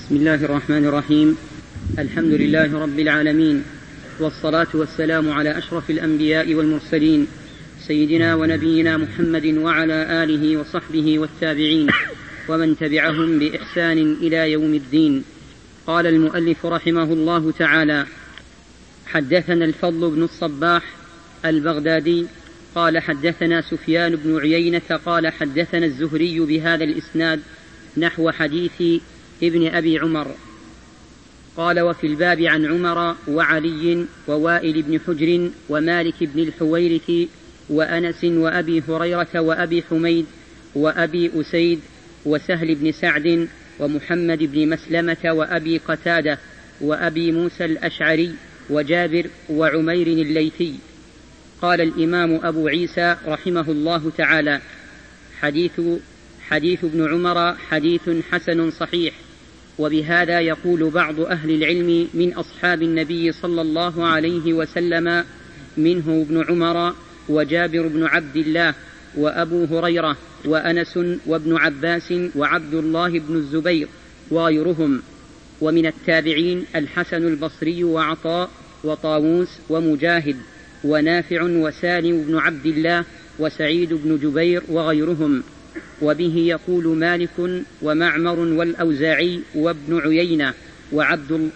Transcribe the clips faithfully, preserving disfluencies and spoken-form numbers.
بسم الله الرحمن الرحيم. الحمد لله رب العالمين، والصلاة والسلام على أشرف الأنبياء والمرسلين سيدنا ونبينا محمد وعلى آله وصحبه والتابعين ومن تبعهم بإحسان إلى يوم الدين. قال المؤلف رحمه الله تعالى: حدثنا الفضل بن الصباح البغدادي قال حدثنا سفيان بن عيينة قال حدثنا الزهري بهذا الإسناد نحو حديث ابن أبي عمر. قال: وفي الباب عن عمر وعلي ووائل بن حجر ومالك بن الحويرث وأنس وأبي هريرة وأبي حميد وأبي أسيد وسهل بن سعد ومحمد بن مسلمة وأبي قتادة وأبي موسى الأشعري وجابر وعمير الليثي. قال الإمام أبو عيسى رحمه الله تعالى: حديث, حديث ابن عمر حديث حسن صحيح. وبهذا يقول بعض أهل العلم من أصحاب النبي صلى الله عليه وسلم، منه ابن عمر وجابر بن عبد الله وأبو هريرة وأنس وابن عباس وعبد الله بن الزبير وغيرهم. ومن التابعين الحسن البصري وعطاء وطاووس ومجاهد ونافع وسالم بن عبد الله وسعيد بن جبير وغيرهم. وبه يقول مالك ومعمر والأوزاعي وابن عيينة وعبد,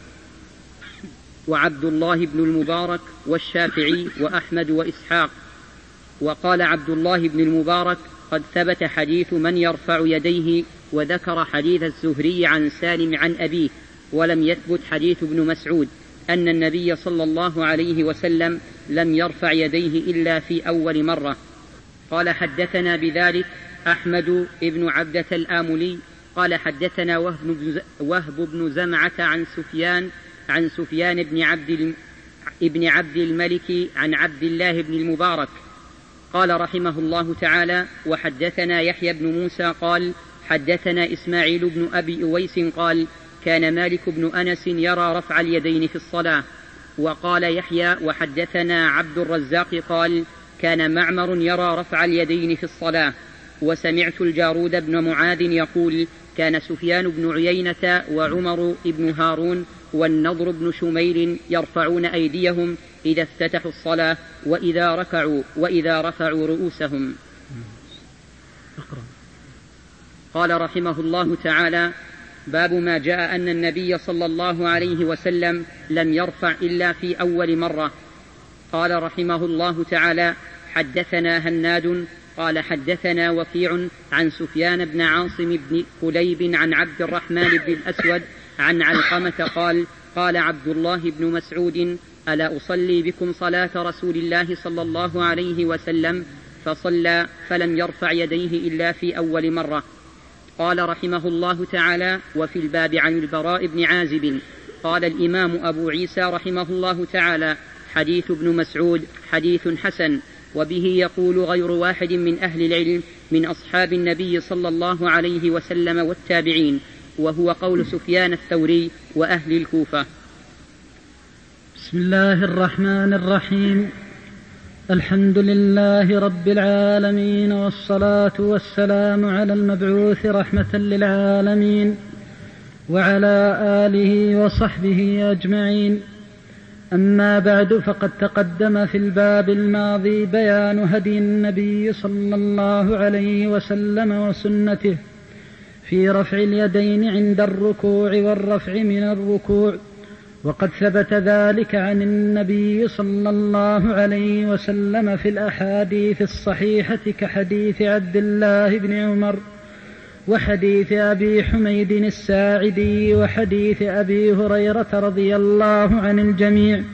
وعبد الله بن المبارك والشافعي وأحمد وإسحاق. وقال عبد الله بن المبارك: قد ثبت حديث من يرفع يديه، وذكر حديث الزهري عن سالم عن أبيه، ولم يثبت حديث ابن مسعود أن النبي صلى الله عليه وسلم لم يرفع يديه إلا في أول مرة. قال: حدثنا بذلك أحمد بن عبدة الآملي قال حدثنا وهب بن زمعة عن سفيان عن سفيان بن عبد, ابن عبد الملك عن عبد الله بن المبارك قال رحمه الله تعالى: وحدثنا يحيى بن موسى قال حدثنا إسماعيل بن أبي أويس قال: كان مالك بن أنس يرى رفع اليدين في الصلاة. وقال يحيى: وحدثنا عبد الرزاق قال: كان معمر يرى رفع اليدين في الصلاة. وسمعت الجارود بن معاذ يقول: كان سفيان بن عيينة وعمر بن هارون والنضر بن شميل يرفعون أيديهم إذا افتتحوا الصلاة وإذا ركعوا وإذا رفعوا رؤوسهم. قال رحمه الله تعالى: باب ما جاء أن النبي صلى الله عليه وسلم لم يرفع إلا في أول مرة. قال رحمه الله تعالى: حدثنا هناد قال حدثنا وكيع عن سفيان بن عاصم بن كليب عن عبد الرحمن بن الأسود عن علقمة قال: قال عبد الله بن مسعود: ألا أصلي بكم صلاة رسول الله صلى الله عليه وسلم؟ فصلى فلم يرفع يديه إلا في أول مرة. قال رحمه الله تعالى: وفي الباب عن البراء بن عازب. قال الإمام أبو عيسى رحمه الله تعالى: حديث ابن مسعود حديث حسن. وبه يقول غير واحد من أهل العلم من أصحاب النبي صلى الله عليه وسلم والتابعين، وهو قول سفيان الثوري وأهل الكوفة. بسم الله الرحمن الرحيم. الحمد لله رب العالمين، والصلاة والسلام على المبعوث رحمة للعالمين وعلى آله وصحبه أجمعين. أما بعد، فقد تقدم في الباب الماضي بيان هدي النبي صلى الله عليه وسلم وسنته في رفع اليدين عند الركوع والرفع من الركوع، وقد ثبت ذلك عن النبي صلى الله عليه وسلم في الأحاديث الصحيحة كحديث عبد الله بن عمر وحديث أبي حميد الساعدي وحديث أبي هريرة رضي الله عن الجميع.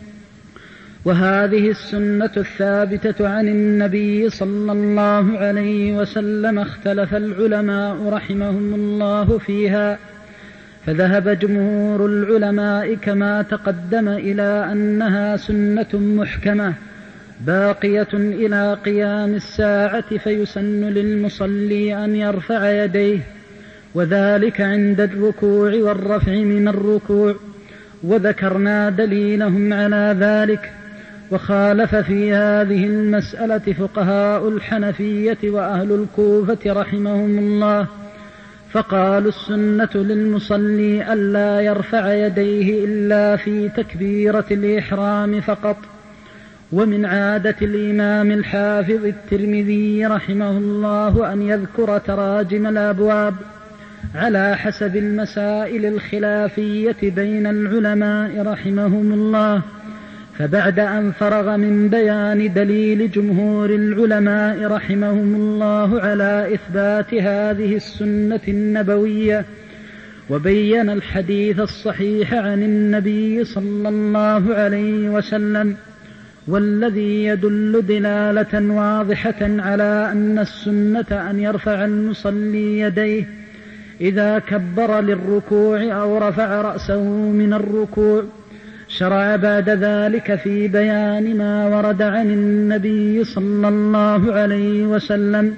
وهذه السنة الثابتة عن النبي صلى الله عليه وسلم اختلف العلماء رحمهم الله فيها، فذهب جمهور العلماء كما تقدم إلى أنها سنة محكمة باقية إلى قيام الساعة، فيسن للمصلي أن يرفع يديه، وذلك عند الركوع والرفع من الركوع. وذكرنا دليلهم على ذلك. وخالف في هذه المسألة فقهاء الحنفية وأهل الكوفة رحمهم الله، فقالوا السنة للمصلي ألا يرفع يديه إلا في تكبيرة الإحرام فقط. ومن عادة الإمام الحافظ الترمذي رحمه الله أن يذكر تراجم الأبواب على حسب المسائل الخلافية بين العلماء رحمهم الله، فبعد أن فرغ من بيان دليل جمهور العلماء رحمهم الله على إثبات هذه السنة النبوية وبين الحديث الصحيح عن النبي صلى الله عليه وسلم والذي يدل دلالة واضحة على أن السنة أن يرفع المصلي يديه إذا كبر للركوع أو رفع رأسه من الركوع، شرع بعد ذلك في بيان ما ورد عن النبي صلى الله عليه وسلم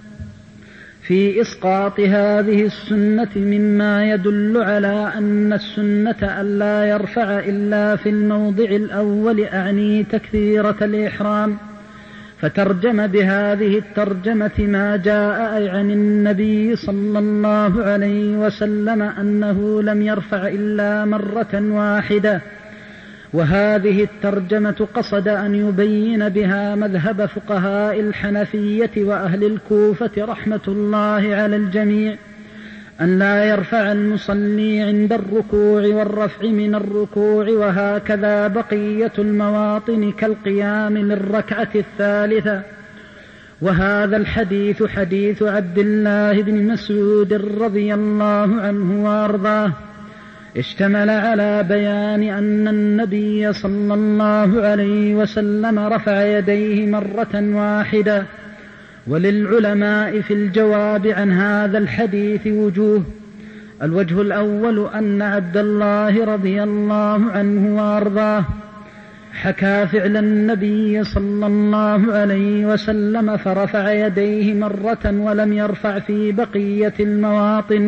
في إسقاط هذه السنة مما يدل على أن السنة ألا يرفع إلا في الموضع الأول، أعني تكبيرة الإحرام، فترجم بهذه الترجمة ما جاء عن النبي صلى الله عليه وسلم أنه لم يرفع إلا مرة واحدة. وهذه الترجمة قصد أن يبين بها مذهب فقهاء الحنفية وأهل الكوفة رحمة الله على الجميع أن لا يرفع المصلي عند الركوع والرفع من الركوع، وهكذا بقية المواطن كالقيام للركعة الثالثة. وهذا الحديث حديث عبد الله بن مسعود رضي الله عنه وارضاه اشتمل على بيان أن النبي صلى الله عليه وسلم رفع يديه مرة واحدة. وللعلماء في الجواب عن هذا الحديث وجوه. الوجه الأول أن عبد الله رضي الله عنه وارضاه حكى فعل النبي صلى الله عليه وسلم فرفع يديه مرة ولم يرفع في بقية المواطن،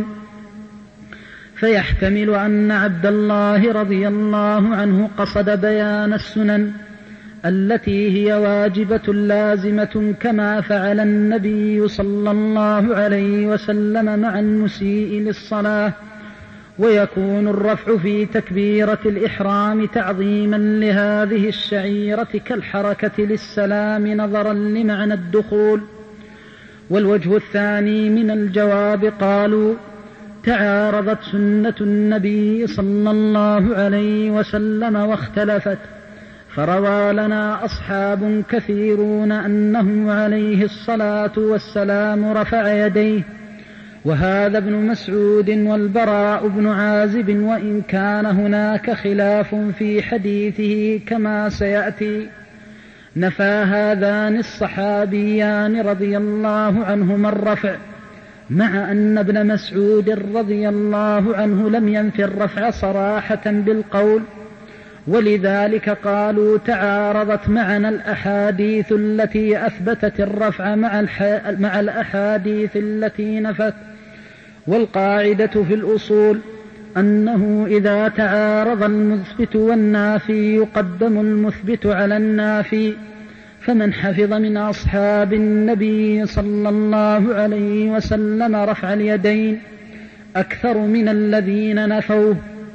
فيحتمل أن عبد الله رضي الله عنه قصد بيان السنن التي هي واجبة لازمة كما فعل النبي صلى الله عليه وسلم مع المسيء للصلاة، ويكون الرفع في تكبيرة الإحرام تعظيما لهذه الشعيرة كالحركة للسلام نظرا لمعنى الدخول. والوجه الثاني من الجواب قالوا تعارضت سنة النبي صلى الله عليه وسلم واختلفت، فروى لنا أصحاب كثيرون أنه عليه الصلاة والسلام رفع يديه، وهذا ابن مسعود والبراء بن عازب، وإن كان هناك خلاف في حديثه كما سيأتي. نفى هذان الصحابيان رضي الله عنهما الرفع، مع أن ابن مسعود رضي الله عنه لم ينفي الرفع صراحة بالقول، ولذلك قالوا تعارضت معنا الأحاديث التي أثبتت الرفع مع, مع الأحاديث التي نفت. والقاعدة في الأصول أنه إذا تعارض المثبت والنافي يقدم المثبت على النافي، فمن حفظ من أصحاب النبي صلى الله عليه وسلم رفع اليدين أكثر من الذين نفوه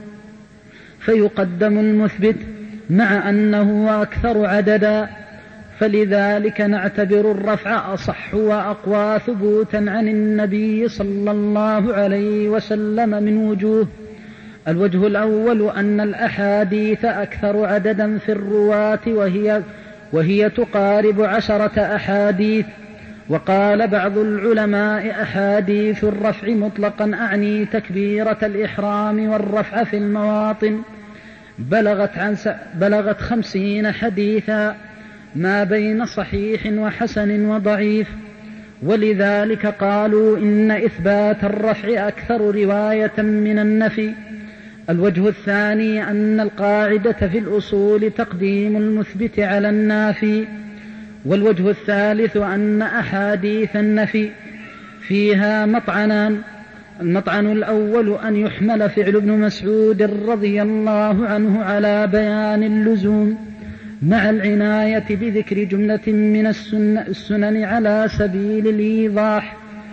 فيقدم المثبت مع أنه أكثر عددا، فلذلك نعتبر الرفع أصح وأقوى ثبوتا عن النبي صلى الله عليه وسلم من وجوه. الوجه الأول أن الأحاديث أكثر عددا في الرواة وهي, وهي تقارب عشرة أحاديث. وقال بعض العلماء أحاديث الرفع مطلقا أعني تكبيرة الإحرام والرفع في المواطن بلغت, عن بلغت خمسين حديثا ما بين صحيح وحسن وضعيف، ولذلك قالوا إن إثبات الرفع أكثر رواية من النفي. الوجه الثاني أن القاعدة في الأصول تقديم المثبت على النافي. والوجه الثالث أن أحاديث النفي فيها مطعنان. المطعن الأول أن يحمل فعل ابن مسعود رضي الله عنه على بيان اللزوم مع العناية بذكر جملة من السنن على سبيل الإيضاح،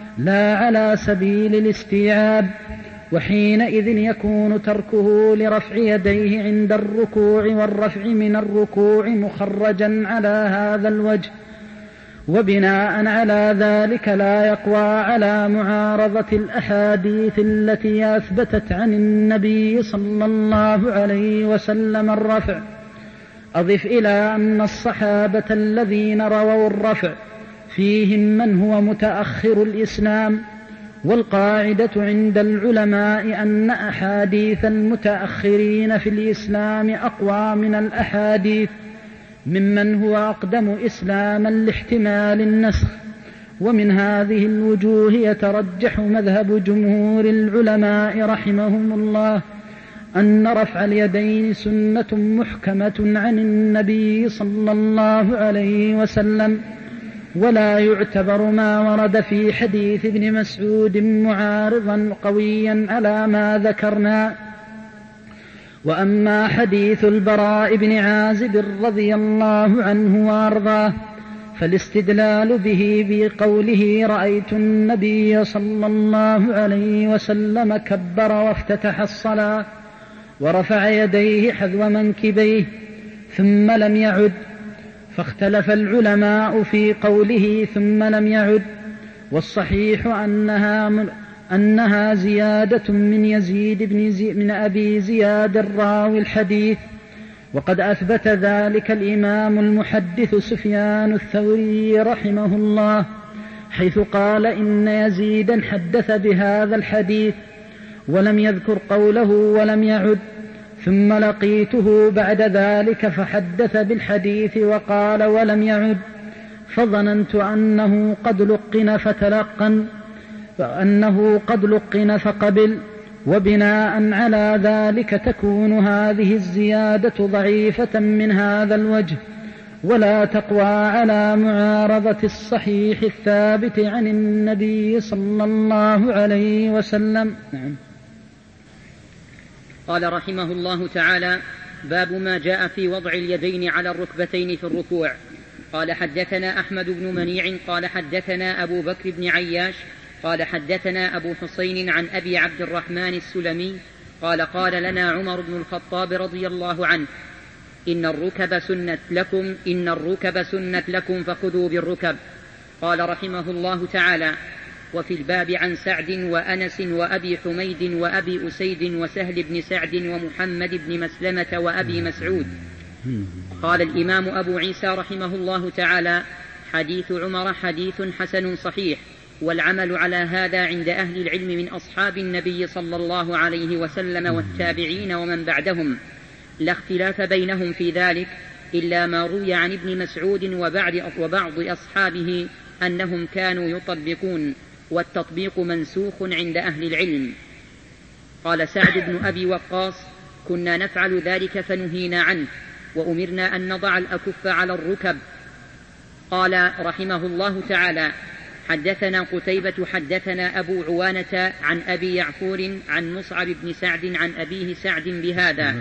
لا على سبيل الاستيعاب، وحينئذ يكون تركه لرفع يديه عند الركوع والرفع من الركوع مخرجا على هذا الوجه، وبناء على ذلك لا يقوى على معارضة الأحاديث التي أثبتت عن النبي صلى الله عليه وسلم الرفع. أضف إلى أن الصحابة الذين رووا الرفع فيهم من هو متأخر الإسلام، والقاعدة عند العلماء أن أحاديث المتأخرين في الإسلام أقوى من الأحاديث ممن هو أقدم إسلاما لاحتمال النسخ. ومن هذه الوجوه يترجح مذهب جمهور العلماء رحمهم الله أن رفع اليدين سنة محكمة عن النبي صلى الله عليه وسلم، ولا يعتبر ما ورد في حديث ابن مسعود معارضا قويا على ما ذكرنا. وأما حديث البراء بن عازب رضي الله عنه وارضاه فالاستدلال به بقوله رأيت النبي صلى الله عليه وسلم كبر وافتتح الصلاة ورفع يديه حذو منكبيه ثم لم يعد، فاختلف العلماء في قوله ثم لم يعد، والصحيح أنها من أنها زيادة من يزيد بن, زي من أبي زياد الراوي الحديث، وقد أثبت ذلك الإمام المحدث سفيان الثوري رحمه الله، حيث قال إن يزيدا حدث بهذا الحديث ولم يذكر قوله ولم يعد، ثم لقيته بعد ذلك فحدث بالحديث وقال ولم يعد، فظننت أنه قد لقن فتلقن فأنه قد لقن فقبل، وبناء على ذلك تكون هذه الزيادة ضعيفة من هذا الوجه، ولا تقوى على معارضة الصحيح الثابت عن النبي صلى الله عليه وسلم. نعم. قال رحمه الله تعالى: باب ما جاء في وضع اليدين على الركبتين في الركوع. قال حدثنا أحمد بن منيع قال حدثنا أبو بكر بن عياش قال حدثنا أبو حسين عن أبي عبد الرحمن السلمي قال قال لنا عمر بن الخطاب رضي الله عنه: إن الركب سنة لكم إن الركب سنة لكم فخذوا بالركب. قال رحمه الله تعالى: وفي الباب عن سعد وأنس وأبي حميد وأبي أسيد وسهل بن سعد ومحمد بن مسلمة وأبي مسعود. قال الإمام أبو عيسى رحمه الله تعالى: حديث عمر حديث حسن صحيح، والعمل على هذا عند أهل العلم من أصحاب النبي صلى الله عليه وسلم والتابعين ومن بعدهم، لا اختلاف بينهم في ذلك إلا ما روي عن ابن مسعود وبعض أصحابه أنهم كانوا يطبقون، والتطبيق منسوخ عند أهل العلم. قال سعد بن أبي وقاص: كنا نفعل ذلك فنهينا عنه، وأمرنا أن نضع الأكف على الركب. قال رحمه الله تعالى: حدثنا قتيبة حدثنا أبو عوانة عن أبي يعفور عن مصعب بن سعد عن أبيه سعد بهذا.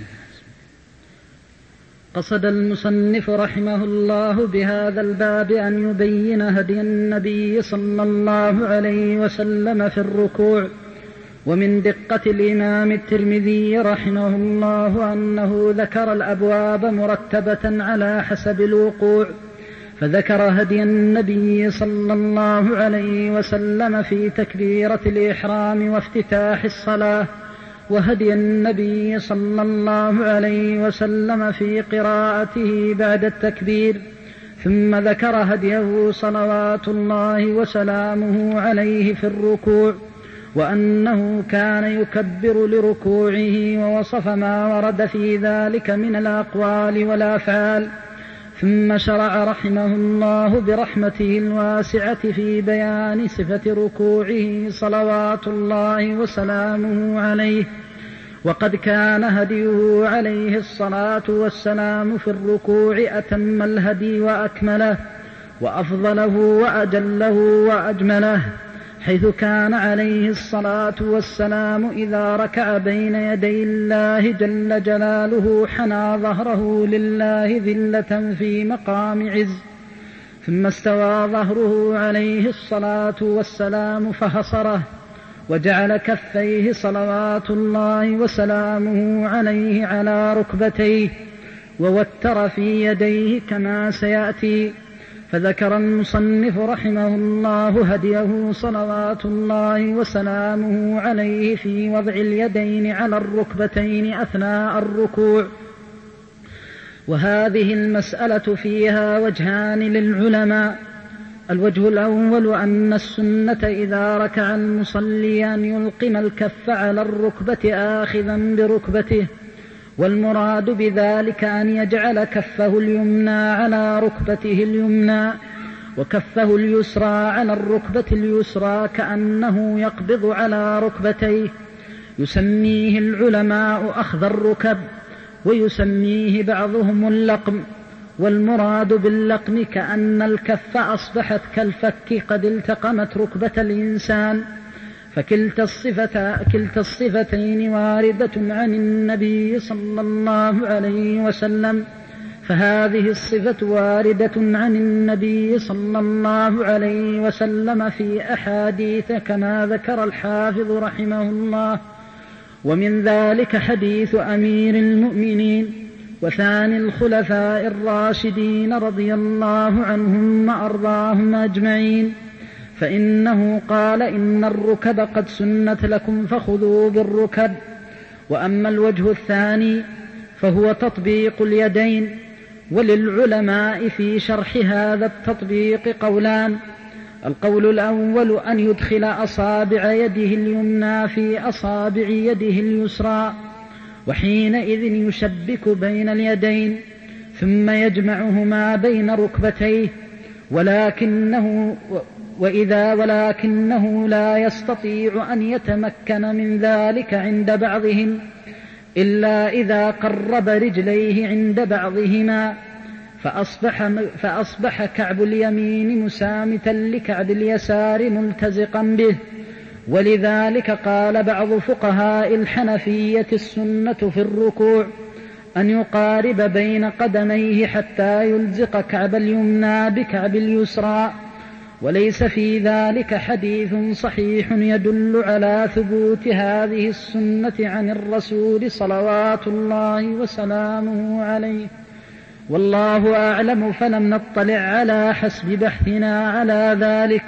قصد المصنف رحمه الله بهذا الباب أن يبين هدي النبي صلى الله عليه وسلم في الركوع. ومن دقة الإمام الترمذي رحمه الله أنه ذكر الأبواب مرتبة على حسب الوقوع، فذكر هدي النبي صلى الله عليه وسلم في تكبيرة الإحرام وافتتاح الصلاة، وهدي النبي صلى الله عليه وسلم في قراءته بعد التكبير، ثم ذكر هديه صلوات الله وسلامه عليه في الركوع، وأنه كان يكبر لركوعه، ووصف ما ورد في ذلك من الأقوال والأفعال. ثم شرع رحمه الله برحمته الواسعة في بيان صفة ركوعه صلوات الله وسلامه عليه. وقد كان هديه عليه الصلاة والسلام في الركوع أتم الهدي وأكمله وأفضله وأجله وأجمله، حيث كان عليه الصلاة والسلام إذا ركع بين يدي الله جل جلاله حنى ظهره لله ذلة في مقام عز، ثم استوى ظهره عليه الصلاة والسلام فحصره، وجعل كفيه صلوات الله وسلامه عليه على ركبتيه، ووتر في يديه كما سيأتي. فذكر المصنف رحمه الله هديه صلوات الله وسلامه عليه في وضع اليدين على الركبتين أثناء الركوع. وهذه المسألة فيها وجهان للعلماء: الوجه الأول أن السنة إذا ركع المصلي أن يلقم الكف على الركبة آخذا بركبته، والمراد بذلك أن يجعل كفه اليمنى على ركبته اليمنى وكفه اليسرى على الركبة اليسرى كأنه يقبض على ركبتيه. يسميه العلماء أخذ الركب، ويسميه بعضهم اللقم. والمراد باللقم كأن الكف أصبحت كالفك قد التقمت ركبة الإنسان. فكلتا الصفة كلتا الصفتين واردة عن النبي صلى الله عليه وسلم، فهذه الصفة واردة عن النبي صلى الله عليه وسلم في أحاديث كما ذكر الحافظ رحمه الله. ومن ذلك حديث أمير المؤمنين وثاني الخلفاء الراشدين رضي الله عنهم وأرضاهم أجمعين، فإنه قال: إن الركب قد سنت لكم فخذوا بالركب. وأما الوجه الثاني فهو تطبيق اليدين. وللعلماء في شرح هذا التطبيق قولان: القول الأول أن يدخل أصابع يده اليمنى في أصابع يده اليسرى، وحينئذ يشبك بين اليدين ثم يجمعهما بين ركبتيه، ولكنه وإذا ولكنه لا يستطيع أن يتمكن من ذلك عند بعضهم إلا إذا قرب رجليه عند بعضهما، فأصبح, فأصبح كعب اليمين مسامتا لكعب اليسار ملتزقا به. ولذلك قال بعض فقهاء الحنفية: السنة في الركوع أن يقارب بين قدميه حتى يلزق كعب اليمنى بكعب اليسرى، وليس في ذلك حديث صحيح يدل على ثبوت هذه السنة عن الرسول صلوات الله وسلامه عليه، والله أعلم، فلم نطلع على حسب بحثنا على ذلك.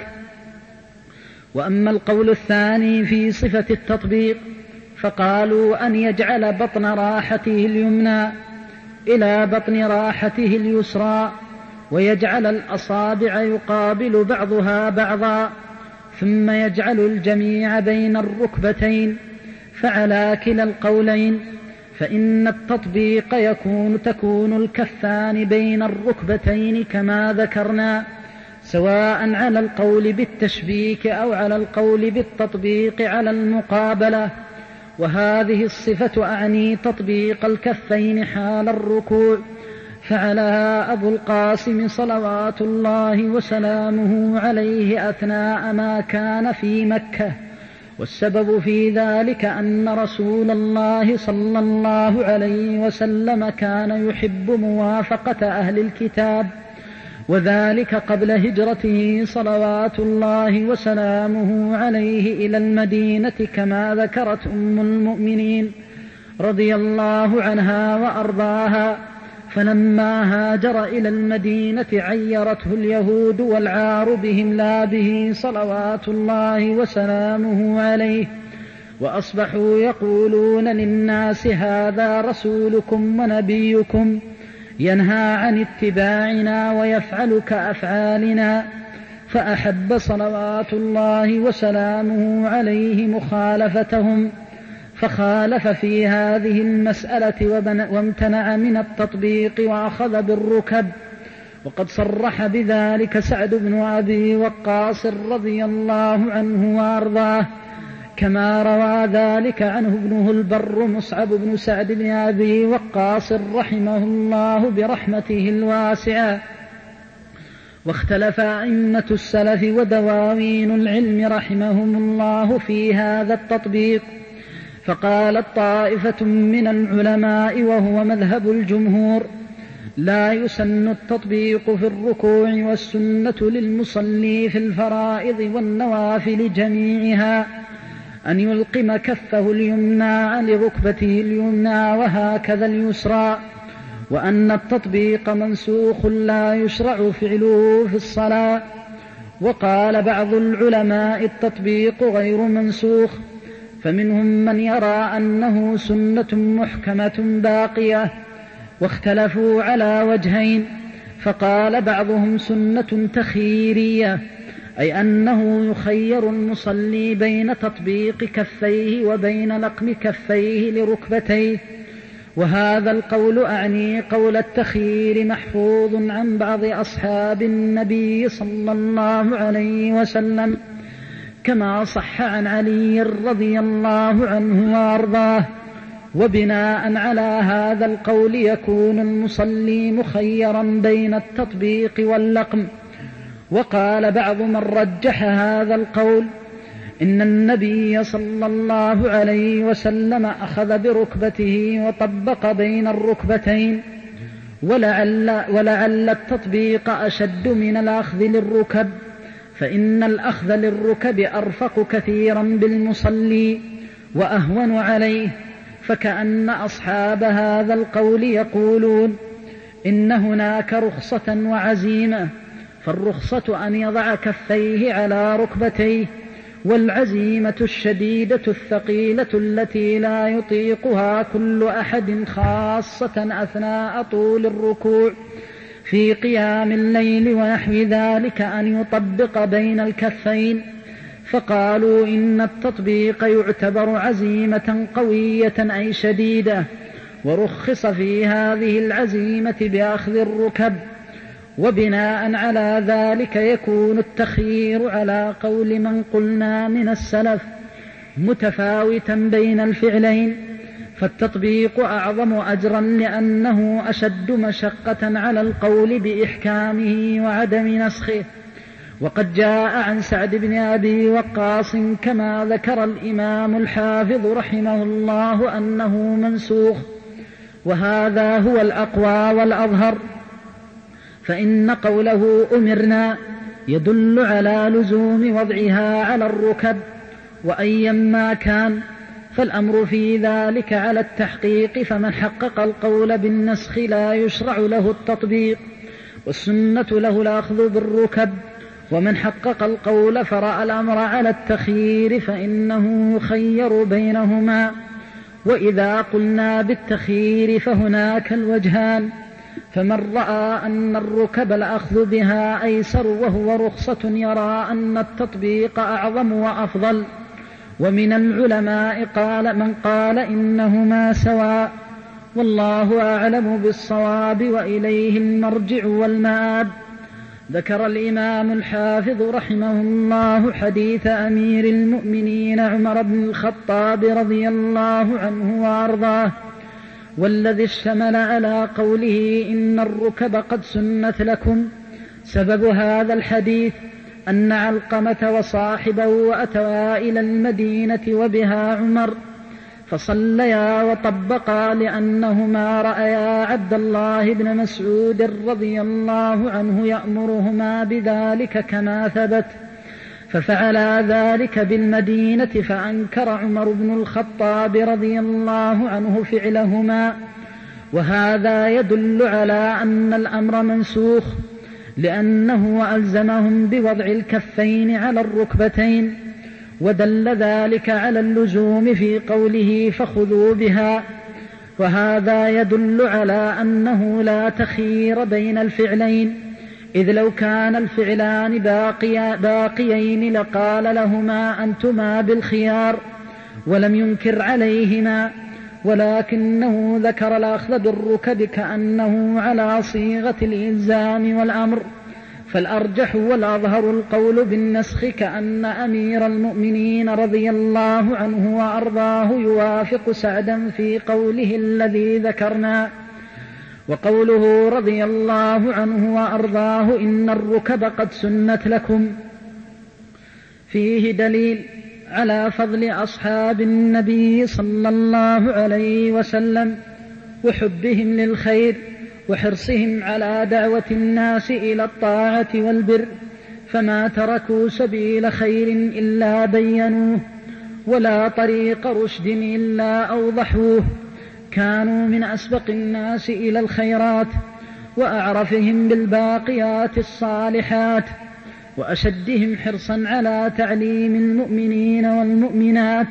وأما القول الثاني في صفة التطبيق فقالوا أن يجعل بطن راحته اليمنى إلى بطن راحته اليسرى، ويجعل الأصابع يقابل بعضها بعضا، ثم يجعل الجميع بين الركبتين. فعلى كلا القولين فإن التطبيق يكون تكون الكفان بين الركبتين كما ذكرنا، سواء على القول بالتشبيك أو على القول بالتطبيق على المقابلة. وهذه الصفة أعني تطبيق الكفين حال الركوع، فعلها أبو القاسم صلوات الله وسلامه عليه أثناء ما كان في مكة. والسبب في ذلك أن رسول الله صلى الله عليه وسلم كان يحب موافقة أهل الكتاب، وذلك قبل هجرته صلوات الله وسلامه عليه إلى المدينة، كما ذكرت أم المؤمنين رضي الله عنها وأرضاها. فلما هاجر إلى المدينة عيرته اليهود والعار بهم لا به صلوات الله وسلامه عليه، وأصبحوا يقولون للناس: هذا رسولكم ونبيكم ينهى عن اتباعنا ويفعل كأفعالنا. فأحب صلوات الله وسلامه عليه مخالفتهم، فخالف في هذه المسألة وامتنع من التطبيق وأخذ بالركب. وقد صرح بذلك سعد بن أبي وقاص رضي الله عنه وأرضاه، كما روى ذلك عنه ابنه البر مصعب بن سعد بن أبي وقاص رحمه الله برحمته الواسعة. واختلف أئمة السلف ودواوين العلم رحمهم الله في هذا التطبيق، فقالت طائفة من العلماء وهو مذهب الجمهور: لا يسن التطبيق في الركوع، والسنة للمصلي في الفرائض والنوافل جميعها أن يلقم كفه اليمنى لركبته اليمنى وهكذا اليسرى، وأن التطبيق منسوخ لا يشرع فعله في الصلاة. وقال بعض العلماء التطبيق غير منسوخ، فمنهم من يرى أنه سنة محكمة باقية، واختلفوا على وجهين، فقال بعضهم سنة تخييرية، أي أنه يخير المصلي بين تطبيق كفيه وبين لقم كفيه لركبتيه، وهذا القول أعني قول التخيير محفوظ عن بعض أصحاب النبي صلى الله عليه وسلم، كما صح عن علي رضي الله عنه وأرضاه. وبناء على هذا القول يكون المصلي مخيرا بين التطبيق واللقم. وقال بعض من رجح هذا القول إن النبي صلى الله عليه وسلم أخذ بركبته وطبق بين الركبتين، ولعل, ولعل التطبيق أشد من الأخذ للركب، فإن الأخذ للركب أرفق كثيرا بالمصلي وأهون عليه، فكأن أصحاب هذا القول يقولون إن هناك رخصة وعزيمة، فالرخصة أن يضع كفيه على ركبتيه، والعزيمة الشديدة الثقيلة التي لا يطيقها كل أحد، خاصة أثناء طول الركوع في قيام الليل ونحو ذلك، أن يطبق بين الكفين. فقالوا إن التطبيق يعتبر عزيمة قوية أي شديدة، ورخص في هذه العزيمة بأخذ الركب. وبناء على ذلك يكون التخيير على قول من قلنا من السلف متفاوتا بين الفعلين، فالتطبيق أعظم أجرا لأنه أشد مشقة على القول بإحكامه وعدم نسخه. وقد جاء عن سعد بن أبي وقاص كما ذكر الإمام الحافظ رحمه الله أنه منسوخ، وهذا هو الأقوى والأظهر، فإن قوله أمرنا يدل على لزوم وضعها على الركب، وأيما كان فالأمر في ذلك على التحقيق، فمن حقق القول بالنسخ لا يشرع له التطبيق، والسنة له الأخذ بالركب. ومن حقق القول فرأى الأمر على التخيير فإنه يخير بينهما. وإذا قلنا بالتخيير فهناك الوجهان، فمن رأى أن الركب الأخذ بها أيسر وهو رخصة يرى أن التطبيق أعظم وأفضل. ومن العلماء قال من قال إنهما سواء، والله أعلم بالصواب وإليه المرجع والمآب. ذكر الإمام الحافظ رحمه الله حديث أمير المؤمنين عمر بن الخطاب رضي الله عنه وأرضاه، والذي اشتمل على قوله إن الركب قد سنت لكم. سبب هذا الحديث أن علقمة وصاحبه أتوا إلى المدينة وبها عمر، فصليا وطبقا لأنهما رأيا عبد الله بن مسعود رضي الله عنه يأمرهما بذلك كما ثبت، ففعلا ذلك بالمدينة، فأنكر عمر بن الخطاب رضي الله عنه فعلهما. وهذا يدل على أن الأمر منسوخ، لأنه ألزمهم بوضع الكفين على الركبتين، ودل ذلك على اللزوم في قوله فخذوا بها. وهذا يدل على أنه لا تخيير بين الفعلين، إذ لو كان الفعلان باقي باقيين لقال لهما أنتما بالخيار ولم ينكر عليهما، ولكنه ذكر الأخذ بالركب كأنه على صيغة الإلزام والأمر. فالأرجح والأظهر القول بالنسخ، كأن أمير المؤمنين رضي الله عنه وأرضاه يوافق سعدا في قوله الذي ذكرنا. وقوله رضي الله عنه وأرضاه إن الركب قد سنت لكم فيه دليل على فضل أصحاب النبي صلى الله عليه وسلم وحبهم للخير وحرصهم على دعوة الناس إلى الطاعة والبر، فما تركوا سبيل خير إلا بينوه، ولا طريق رشد إلا أوضحوه. كانوا من أسبق الناس إلى الخيرات، وأعرفهم بالباقيات الصالحات، وأشدهم حرصا على تعليم المؤمنين والمؤمنات،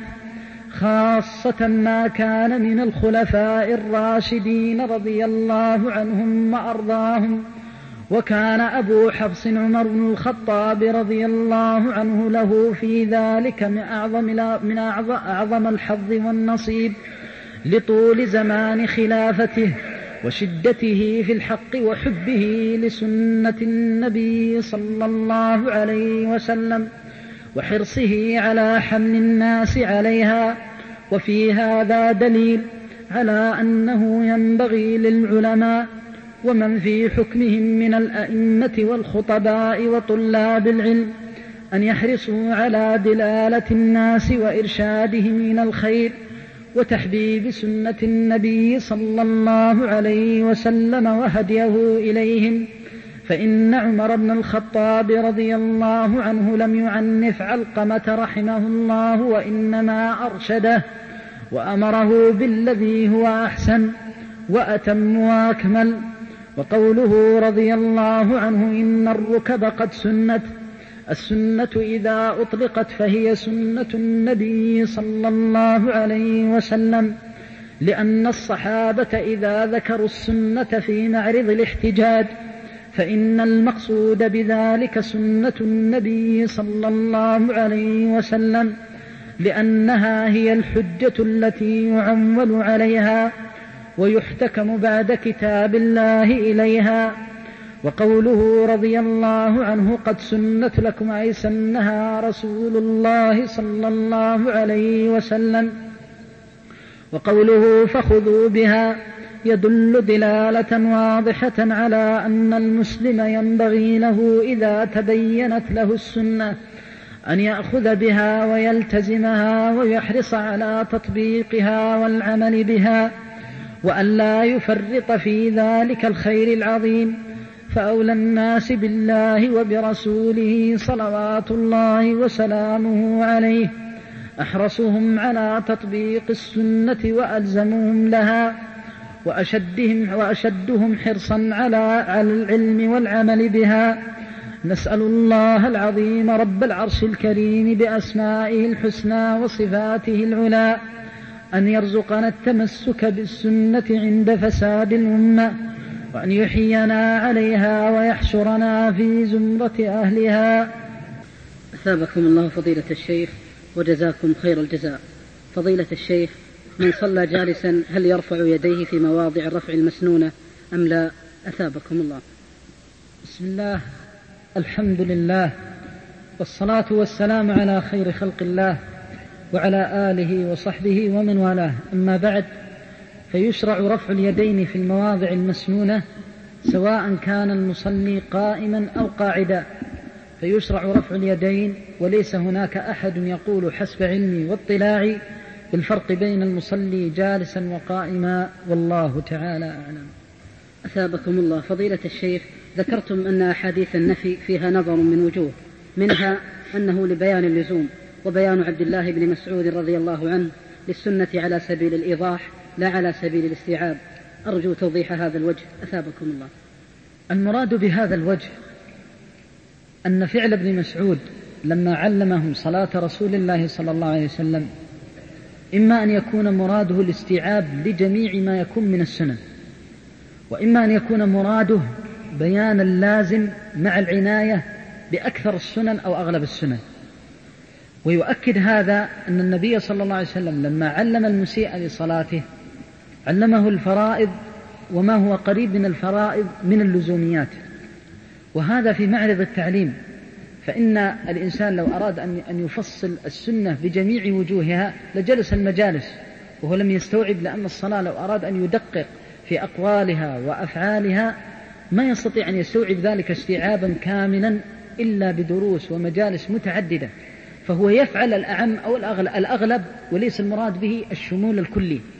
خاصة ما كان من الخلفاء الراشدين رضي الله عنهم وأرضاهم. وكان أبو حفص عمر بن الخطاب رضي الله عنه له في ذلك من أعظم, من أعظم الحظ والنصيب، لطول زمان خلافته وشدته في الحق وحبه لسنة النبي صلى الله عليه وسلم، وحرصه على حمل الناس عليها. وفي هذا دليل على أنه ينبغي للعلماء ومن في حكمهم من الأئمة والخطباء وطلاب العلم أن يحرصوا على دلالة الناس وإرشادهم إلى الخير وتحبيب سنة النبي صلى الله عليه وسلم وهديه إليهم. فإن عمر بن الخطاب رضي الله عنه لم يعنف علقمة رحمه الله، وإنما أرشده وأمره بالذي هو أحسن وأتم وأكمل. وقوله رضي الله عنه إن الركب قد سنت، السنة إذا أطلقت فهي سنة النبي صلى الله عليه وسلم، لأن الصحابة إذا ذكروا السنة في معرض الاحتجاج فإن المقصود بذلك سنة النبي صلى الله عليه وسلم، لأنها هي الحجة التي يعول عليها ويحتكم بعد كتاب الله إليها. وقوله رضي الله عنه قد سنت لكم أي سنها رسول الله صلى الله عليه وسلم. وقوله فخذوا بها يدل دلالة واضحة على أن المسلم ينبغي له إذا تبينت له السنة أن يأخذ بها ويلتزمها ويحرص على تطبيقها والعمل بها، وأن لا يفرط في ذلك الخير العظيم. فأولى الناس بالله وبرسوله صلوات الله وسلامه عليه أحرصهم على تطبيق السنة وألزمهم لها، وأشدهم, وأشدهم حرصا على, على العلم والعمل بها. نسأل الله العظيم رب العرش الكريم بأسمائه الحسنى وصفاته العلى أن يرزقنا التمسك بالسنة عند فساد الأمة، وأن يحيينا عليها ويحشرنا في زمرة أهلها. أثابكم الله فضيلة الشيخ وجزاكم خير الجزاء. فضيلة الشيخ، من صلى جالسا هل يرفع يديه في مواضع الرفع المسنونة أم لا؟ أثابكم الله. بسم الله، الحمد لله، والصلاة والسلام على خير خلق الله وعلى آله وصحبه ومن والاه. أما بعد، فيشرع رفع اليدين في المواضع المسنونة سواء كان المصلي قائما أو قاعدا، فيشرع رفع اليدين، وليس هناك أحد يقول حسب علمي واطلاعي بالفرق بين المصلي جالسا وقائما، والله تعالى أعلم. أثابكم الله فضيلة الشيخ، ذكرتم أن أحاديث النفي فيها نظر من وجوه، منها أنه لبيان اللزوم، وبيان عبد الله بن مسعود رضي الله عنه للسنة على سبيل الإيضاح لا على سبيل الاستيعاب. أرجو توضيح هذا الوجه أثابكم الله. المراد بهذا الوجه أن فعل ابن مسعود لما علمهم صلاة رسول الله صلى الله عليه وسلم إما أن يكون مراده الاستيعاب لجميع ما يكون من السنن، وإما أن يكون مراده بيان اللازم مع العناية بأكثر السنن أو أغلب السنن. ويؤكد هذا أن النبي صلى الله عليه وسلم لما علم المسيء لصلاته علمه الفرائض وما هو قريب من الفرائض من اللزوميات، وهذا في معرض التعليم. فإن الإنسان لو أراد أن يفصل السنة بجميع وجوهها لجلس المجالس، وهو لم يستوعب، لأن الصلاة لو أراد أن يدقق في أقوالها وأفعالها ما يستطيع أن يستوعب ذلك استيعابا كاملا إلا بدروس ومجالس متعددة، فهو يفعل الأعم أو الأغلب, وليس المراد به الشمول الكلي.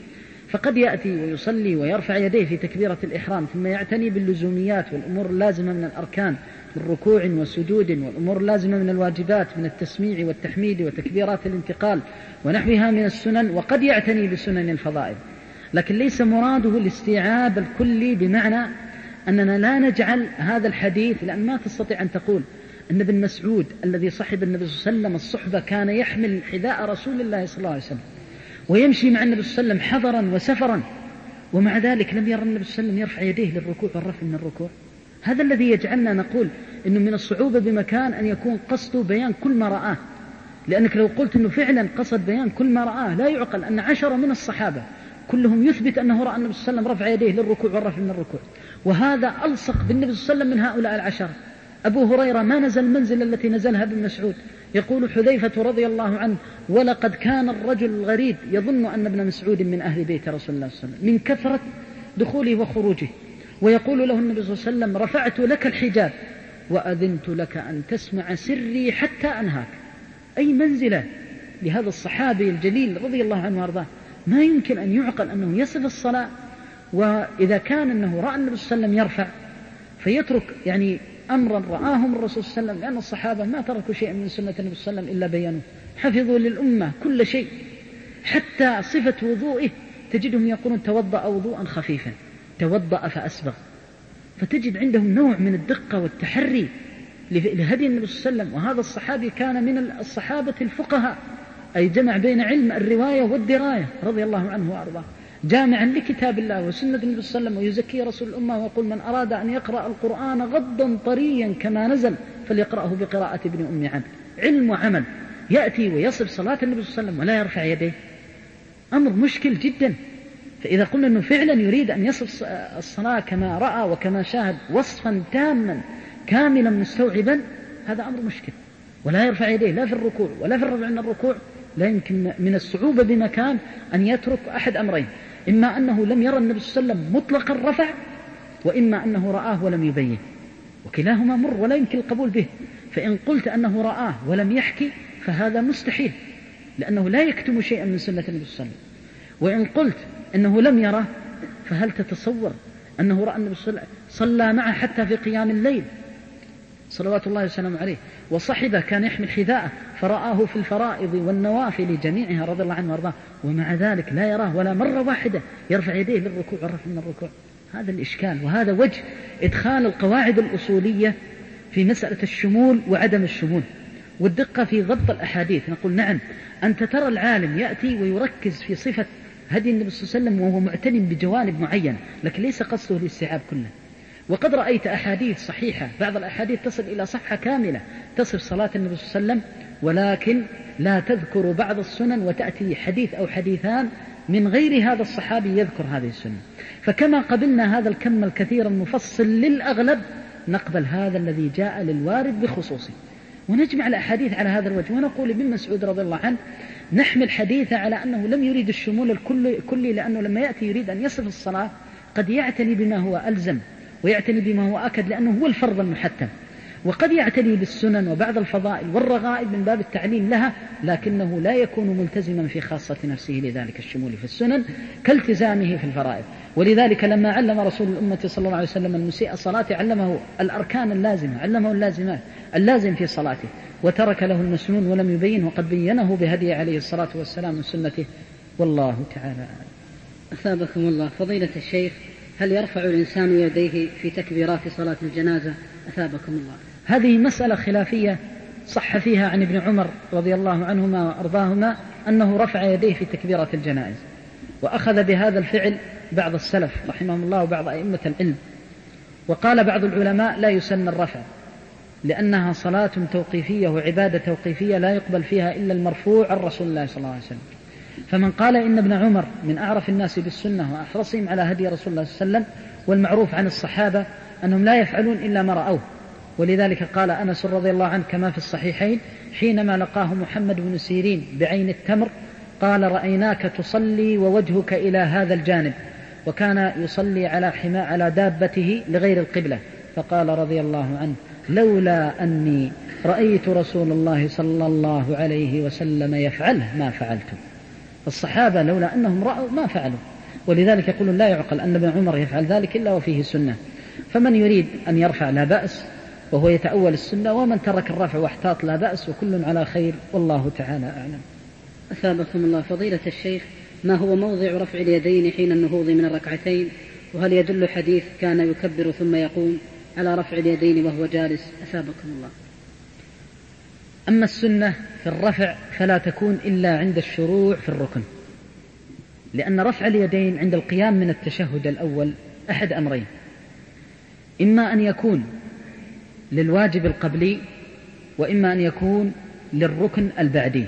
فقد يأتي ويصلي ويرفع يديه في تكبيرة الإحرام ثم يعتني باللزوميات والأمور اللازمة من الأركان من ركوع وسجود والأمور اللازمة من الواجبات من التسميع والتحميد وتكبيرات الانتقال ونحوها من السنن، وقد يعتني بسنن الفضائل. لكن ليس مراده الاستيعاب الكلي، بمعنى أننا لا نجعل هذا الحديث، لأن ما تستطيع أن تقول أن ابن مسعود الذي صحب النبي صلى الله عليه وسلم الصحبة كان يحمل حذاء رسول الله صلى الله عليه وسلم ويمشي مع النبي صلى الله عليه وسلم حضرا وسفرا، ومع ذلك لم يرى النبي صلى الله عليه وسلم يرفع يديه للركوع والرفع من الركوع. هذا الذي يجعلنا نقول إنه من الصعوبة بمكان أن يكون قصده بيان كل ما رآه، لأنك لو قلت أنه فعلا قصد بيان كل ما رآه لا يعقل أن عشرة من الصحابة كلهم يثبت أنه رأى النبي صلى الله عليه وسلم رفع يديه للركوع والرفع من الركوع، وهذا ألصق بالنبي صلى الله عليه وسلم من هؤلاء العشرة. أبو هريرة ما نزل المنزل التي نزلها ابن مسعود. يقول حذيفة رضي الله عنه: ولقد كان الرجل الغريب يظن أن ابن مسعود من أهل بيت رسول الله صلى الله عليه وسلم من كثرة دخوله وخروجه، ويقول له النبي صلى الله عليه وسلم: رفعت لك الحجاب وأذنت لك أن تسمع سري حتى أنهاك. أي منزلة لهذا الصحابي الجليل رضي الله عنه وارضاه. ما يمكن أن يعقل أنه يصف الصلاة، وإذا كان أنه رأى النبي صلى الله عليه وسلم يرفع فيترك يعني أمرا رآهم الرسول صلى الله عليه وسلم، لأن الصحابة ما تركوا شيئا من سنة النبي صلى الله عليه وسلم إلا بيانوه، حفظوا للأمة كل شيء، حتى صفة وضوئه تجدهم يقولون: توضأ وضوءا خفيفا، توضأ فأسبغ. فتجد عندهم نوع من الدقة والتحري لهدي النبي صلى الله عليه وسلم. وهذا الصحابي كان من الصحابة الفقهاء، أي جمع بين علم الرواية والدراية رضي الله عنه وأرضاه، جامعا لكتاب الله وسنة النبي صلى الله عليه وسلم، ويزكي رسول الأمة ويقول: من أراد أن يقرأ القرآن غضا طريا كما نزل فليقرأه بقراءة ابن أم عبد. علم وعمل. يأتي ويصف صلاة النبي صلى الله عليه وسلم ولا يرفع يديه، أمر مشكل جدا. فإذا قلنا أنه فعلا يريد أن يصف الصلاة كما رأى وكما شاهد وصفا تاما كاملا مستوعبا، هذا أمر مشكل. ولا يرفع يديه لا في الركوع ولا في الرفع من الركوع. لا يمكن من الصعوبة بمكان أن يترك أحد أمرين: إما أنه لم يرى النبي صلى الله عليه وسلم مطلق الرفع، وإما أنه رآه ولم يبين، وكلاهما مر ولا يمكن القبول به. فإن قلت أنه رآه ولم يحكي فهذا مستحيل، لأنه لا يكتم شيئا من سنة النبي صلى الله عليه وسلم. وإن قلت أنه لم يره، فهل تتصور أنه رأى النبي صلى الله عليه وسلم صلى معه حتى في قيام الليل صلوات الله وسلامه عليه، وصحبه كان يحمل حذاءه فرآه في الفرائض والنوافل جميعها رضي الله عنه وارضاه، ومع ذلك لا يراه ولا مرة واحدة يرفع يديه للركوع والرفع من الركوع. هذا الإشكال، وهذا وجه إدخال القواعد الأصولية في مسألة الشمول وعدم الشمول والدقة في ضبط الأحاديث. نقول: نعم، أنت ترى العالم يأتي ويركز في صفة هدي النبي صلى الله عليه وسلم وهو معتني بجوانب معينة، لكن ليس قصده الاستيعاب كله. وقد رأيت أحاديث صحيحة، بعض الأحاديث تصل إلى صفحة كاملة تصف صلاة النبي صلى الله عليه وسلم، ولكن لا تذكر بعض السنن، وتأتي حديث أو حديثان من غير هذا الصحابي يذكر هذه السنن. فكما قبلنا هذا الكم الكثير المفصل للأغلب، نقبل هذا الذي جاء للوارد بخصوصه، ونجمع الأحاديث على هذا الوجه. ونقول ابن مسعود رضي الله عنه نحمل حديثه على أنه لم يريد الشمول الكلي، لأنه لما يأتي يريد أن يصف الصلاة قد يعتني بما هو ألزم ويعتني بما هو أكد، لأنه هو الفرض المحتم، وقد يعتني بالسنن وبعض الفضائل والرغائب من باب التعليم لها، لكنه لا يكون ملتزما في خاصة نفسه لذلك الشمول في السنن كالتزامه في الفرائض. ولذلك لما علم رسول الأمة صلى الله عليه وسلم المسيء الصلاة علمه الأركان اللازمة، علمه اللازمات اللازم في صلاته، وترك له المسنون ولم يبين، وقد بينه بهدي عليه الصلاة والسلام من سنته. والله تعالى. أثابكم الله. فضيلة الشيخ، هل يرفع الإنسان يديه في تكبيرات صلاة الجنازة؟ أثابكم الله. هذه مسألة خلافية صح فيها عن ابن عمر رضي الله عنهما وأرضاهما أنه رفع يديه في تكبيرات الجنائز، وأخذ بهذا الفعل بعض السلف رحمهم الله وبعض أئمة العلم. وقال بعض العلماء: لا يسن الرفع، لأنها صلاة توقيفية وعبادة توقيفية لا يقبل فيها إلا المرفوع عن رسول الله صلى الله عليه وسلم. فمن قال إن ابن عمر من أعرف الناس بالسنة وأحرصهم على هدي رسول الله صلى الله عليه وسلم، والمعروف عن الصحابة أنهم لا يفعلون إلا ما رأوه، ولذلك قال أنس رضي الله عنه كما في الصحيحين حينما لقاه محمد بن سيرين بعين التمر قال: رأيناك تصلي ووجهك إلى هذا الجانب، وكان يصلي على حماء على دابته لغير القبلة، فقال رضي الله عنه: لولا أني رأيت رسول الله صلى الله عليه وسلم يفعله ما فعلته. الصحابة لولا أنهم رأوا ما فعلوا، ولذلك يقولون لا يعقل أن ابن عمر يفعل ذلك إلا وفيه سنة. فمن يريد أن يرفع لا بأس وهو يتأول السنة، ومن ترك الرفع واحتاط لا بأس، وكل على خير والله تعالى أعلم. أثابكم الله. فضيلة الشيخ، ما هو موضع رفع اليدين حين النهوض من الركعتين؟ وهل يدل حديث كان يكبر ثم يقوم على رفع اليدين وهو جالس؟ أثابكم الله. أما السنة في الرفع فلا تكون إلا عند الشروع في الركن، لأن رفع اليدين عند القيام من التشهد الأول أحد أمرين: إما أن يكون للواجب القبلي، وإما أن يكون للركن البعدي.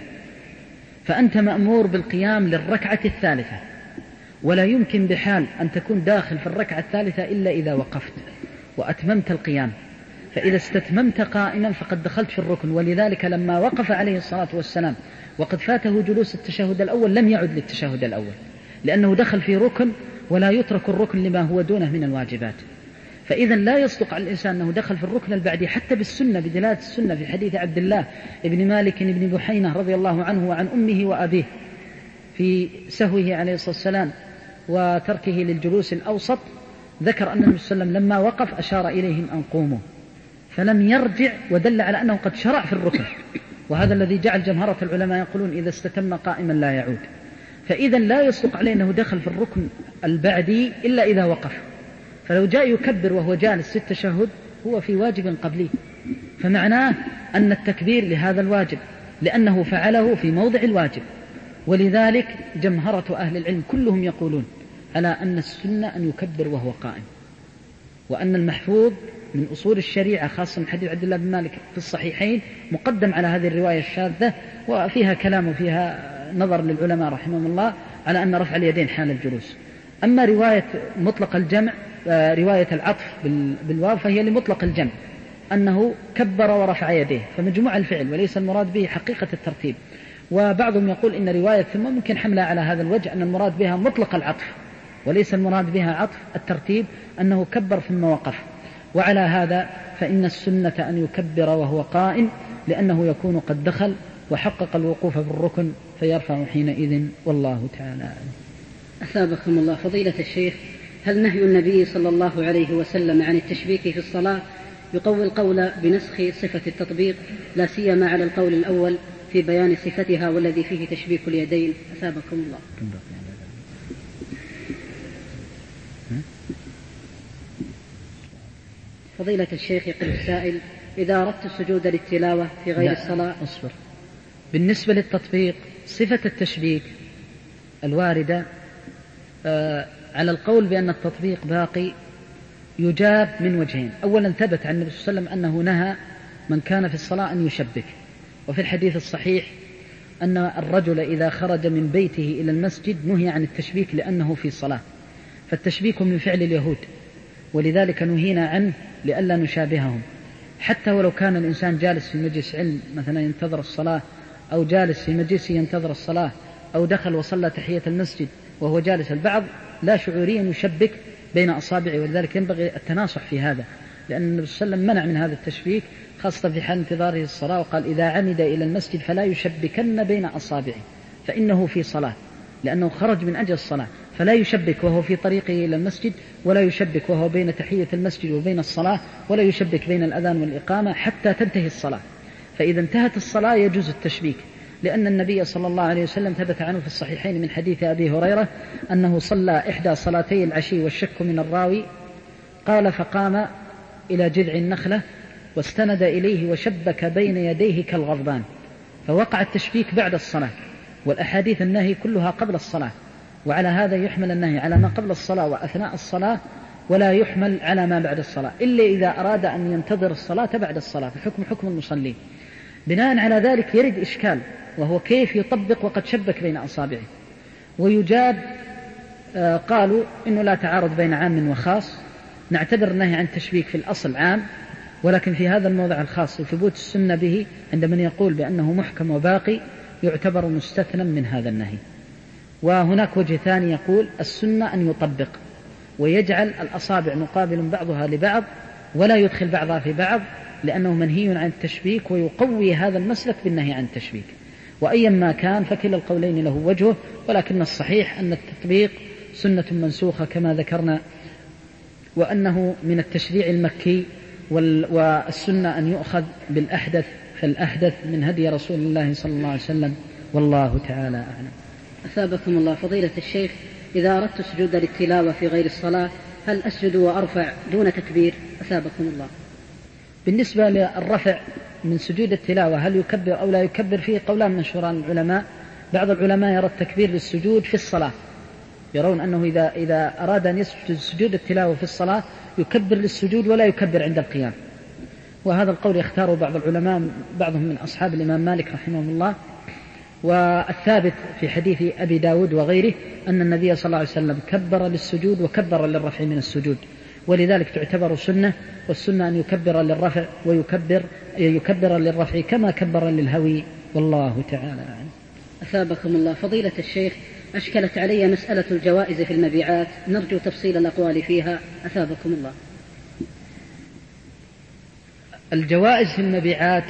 فأنت مأمور بالقيام للركعة الثالثة، ولا يمكن بحال أن تكون داخل في الركعة الثالثة إلا إذا وقفت وأتممت القيام، فإذا استتممت قائما فقد دخلت في الركن. ولذلك لما وقف عليه الصلاة والسلام وقد فاته جلوس التشهد الأول لم يعد للتشهد الأول، لأنه دخل في ركن، ولا يترك الركن لما هو دونه من الواجبات. فإذا لا يصدق على الإنسان أنه دخل في الركن البعدي حتى بالسنة، بدلالة السنة في حديث عبد الله بن مالك بن بحينة رضي الله عنه وعن أمه وأبيه في سهوه عليه الصلاة والسلام وتركه للجلوس الأوسط، ذكر أن النبي صلى الله عليه وسلم لما وقف أشار إليهم أن قوموا، فلم يرجع، ودل على أنه قد شرع في الركن. وهذا الذي جعل جمهرة العلماء يقولون إذا استتم قائما لا يعود. فإذا لا يصدق عليه أنه دخل في الركن البعدي إلا إذا وقف. فلو جاء يكبر وهو جالس في التشهد هو في واجب قبلي، فمعناه أن التكبير لهذا الواجب لأنه فعله في موضع الواجب. ولذلك جمهرة أهل العلم كلهم يقولون على أن السنة أن يكبر وهو قائم، وأن المحفوظ من أصول الشريعة خاصة من حديث عبد الله بن مالك في الصحيحين مقدم على هذه الرواية الشاذة، وفيها كلام وفيها نظر للعلماء رحمهم الله على أن رفع اليدين حال الجلوس. أما رواية مطلق الجمع، رواية العطف بالواو، فهي لمطلق الجمع أنه كبر ورفع يديه، فمجموع الفعل وليس المراد به حقيقة الترتيب. وبعضهم يقول إن رواية ثم ممكن حملها على هذا الوجه، أن المراد بها مطلق العطف وليس المراد بها عطف الترتيب، أنه كبر ثم وقف. وعلى هذا فإن السنة أن يكبر وهو قائم، لأنه يكون قد دخل وحقق الوقوف بالركن فيرفع حينئذ، والله تعالى أعلم. أثابكم الله. فضيلة الشيخ، هل نهي النبي صلى الله عليه وسلم عن التشبيك في الصلاة يقوي القول بنسخ صفة التطبيق، لا سيما على القول الأول في بيان صفتها والذي فيه تشبيك اليدين؟ أثابكم الله. فضيلة الشيخ، يقول السائل: إذا أردت السجود للتلاوة في غير الصلاة أصبر. بالنسبة للتطبيق صفة التشبيك الواردة آه على القول بأن التطبيق باقي يجاب من وجهين. أولا ثبت عن النبي صلى الله عليه وسلم أنه نهى من كان في الصلاة أن يشبك، وفي الحديث الصحيح أن الرجل إذا خرج من بيته إلى المسجد نهي عن التشبيك لأنه في صلاة، فالتشبيك من فعل اليهود، ولذلك نهينا عنه لئلا نشابههم. حتى ولو كان الإنسان جالس في مجلس علم مثلا ينتظر الصلاة، أو جالس في مجلس ينتظر الصلاة، أو دخل وصلى تحية المسجد وهو جالس، البعض لا شعوريا يشبك بين أصابعه، ولذلك ينبغي التناصح في هذا، لأن النبي صلى الله عليه وسلم منع من هذا التشبيك خاصة في حال انتظاره الصلاة، وقال: إذا عمد إلى المسجد فلا يشبكن بين أصابعه، فإنه في صلاة، لأنه خرج من أجل الصلاة، فلا يشبك وهو في طريقه إلى المسجد، ولا يشبك وهو بين تحية المسجد وبين الصلاة، ولا يشبك بين الأذان والإقامة حتى تنتهي الصلاة. فإذا انتهت الصلاة يجوز التشبيك، لأن النبي صلى الله عليه وسلم ثبت عنه في الصحيحين من حديث أبي هريرة أنه صلى إحدى صلاتي العشي والشك من الراوي، قال: فقام إلى جذع النخلة واستند إليه وشبك بين يديه كالغضبان، فوقع التشبيك بعد الصلاة، والأحاديث النهي كلها قبل الصلاة. وعلى هذا يحمل النهي على ما قبل الصلاة وأثناء الصلاة، ولا يحمل على ما بعد الصلاة، إلا إذا أراد أن ينتظر الصلاة بعد الصلاة، فحكم حكم المصلين. بناء على ذلك يرد إشكال، وهو كيف يطبق وقد شبك بين أصابعه. ويجاب آه قالوا إنه لا تعارض بين عام وخاص، نعتبر النهي عن التشبيك في الأصل عام، ولكن في هذا الموضع الخاص وثبوت السنة به عند من يقول بأنه محكم وباقي يعتبر مستثنى من هذا النهي. وهناك وجه ثاني يقول السنة أن يطبق ويجعل الأصابع مقابل بعضها لبعض ولا يدخل بعضها في بعض، لأنه منهي عن التشبيك، ويقوي هذا المسلك بالنهي عن التشبيك. وأيا ما كان فكلا القولين له وجهه، ولكن الصحيح أن التطبيق سنة منسوخة كما ذكرنا، وأنه من التشريع المكي، والسنة أن يؤخذ بالأحدث فالأحدث من هدي رسول الله صلى الله عليه وسلم، والله تعالى أعلم. أثابكم الله فضيلة الشيخ، إذا أردت سجود للتلاوة في غير الصلاة هل أسجد وأرفع دون تكبير؟ أثابكم الله. بالنسبة للرفع من سجود التلاوة هل يكبر أو لا يكبر، فيه قولان مشهوران العلماء. بعض العلماء يرى التكبير للسجود في الصلاة، يرون أنه إذا, إذا أراد أن يسجد سجود التلاوة في الصلاة يكبر للسجود ولا يكبر عند القيام، وهذا القول يختاره بعض العلماء بعضهم من أصحاب الإمام مالك رحمه الله. والثابت في حديث أبي داود وغيره أن النبي صلى الله عليه وسلم كبر للسجود وكبر للرفع من السجود، ولذلك تعتبر سنة، والسنة أن يكبر للرفع ويكبر يكبر للرفع كما كبر للهوي، والله تعالى أعلم. أثابكم الله فضيلة الشيخ، أشكلت علي مسألة الجوائز في المبيعات، نرجو تفصيل الأقوال فيها أثابكم الله. الجوائز في المبيعات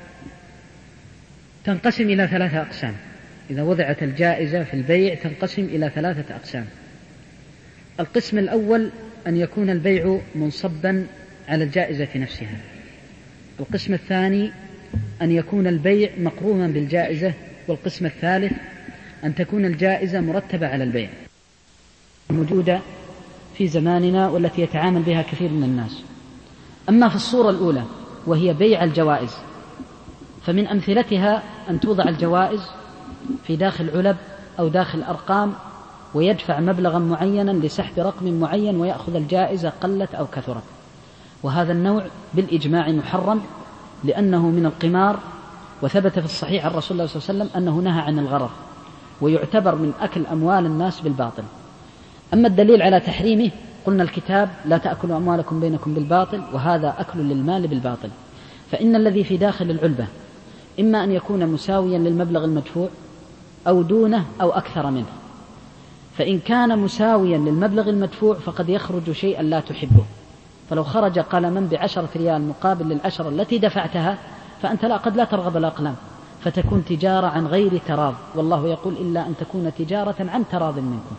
تنقسم إلى ثلاثة أقسام. إذا وضعت الجائزة في البيع تنقسم إلى ثلاثة أقسام. القسم الأول أن يكون البيع منصبا على الجائزة نفسها. القسم الثاني أن يكون البيع مقرونا بالجائزة. والقسم الثالث أن تكون الجائزة مرتبة على البيع، موجودة في زماننا والتي يتعامل بها كثير من الناس. أما في الصورة الأولى وهي بيع الجوائز، فمن أمثلتها أن توضع الجوائز في داخل علب أو داخل أرقام، ويدفع مبلغا معينا لسحب رقم معين ويأخذ الجائزة قلت أو كثرت، وهذا النوع بالإجماع محرم لأنه من القمار، وثبت في الصحيح عن رسول الله صلى الله عليه وسلم أنه نهى عن الغرر، ويعتبر من أكل أموال الناس بالباطل. أما الدليل على تحريمه قلنا الكتاب لا تأكلوا أموالكم بينكم بالباطل، وهذا أكل للمال بالباطل. فإن الذي في داخل العلبة إما أن يكون مساويا للمبلغ المدفوع أو دونه أو أكثر منه، فإن كان مساويا للمبلغ المدفوع فقد يخرج شيئا لا تحبه، فلو خرج قلما بعشرة ريال مقابل للعشرة التي دفعتها فأنت لا قد لا ترغب الأقلام، فتكون تجارة عن غير تراض، والله يقول إلا أن تكون تجارة عن تراض منكم.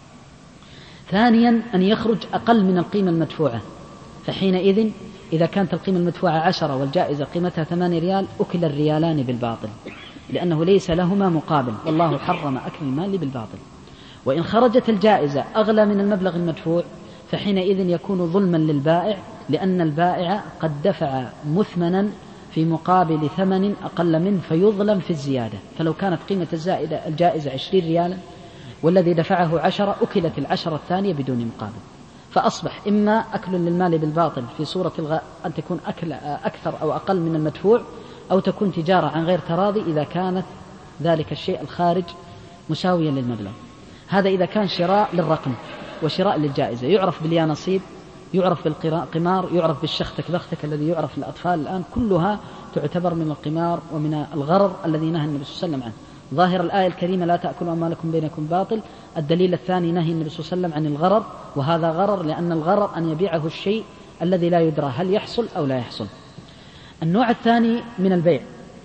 ثانيا أن يخرج أقل من القيمة المدفوعة، فحينئذ إذا كانت القيمة المدفوعة عشرة والجائزة قيمتها ثمانية ريال أكل الريالان بالباطل، لأنه ليس لهما مقابل، والله حرم أكل المال بالباطل. وإن خرجت الجائزة أغلى من المبلغ المدفوع فحينئذ يكون ظلما للبائع، لأن البائع قد دفع مثمنا في مقابل ثمن أقل منه فيظلم في الزيادة. فلو كانت قيمة الزائدة الجائزة عشرين ريالا والذي دفعه عشرة أكلت العشرة الثانية بدون مقابل، فأصبح إما أكل للمال بالباطل في صورة الغ... أن تكون أكل أكثر أو أقل من المدفوع، أو تكون تجارة عن غير تراضي إذا كانت ذلك الشيء الخارج مساويا للمبلغ. هذا إذا كان شراء للرقم وشراء للجائزة، يعرف باليانصيب، يعرف بالقمار، يعرف بالشختك بختك الذي يعرف للأطفال الآن، كلها تعتبر من القمار ومن الغرر الذي نهى النبي صلى الله عليه وسلم عنه. ظاهر الآية الكريمة لا تأكلوا أموالكم بينكم باطل. الدليل الثاني نهي النبي صلى الله عليه وسلم عن الغرر، وهذا غرر لأن الغرر أن يبيعه الشيء الذي لا يدرى هل يحصل أو لا يحصل. النوع الثاني من البيع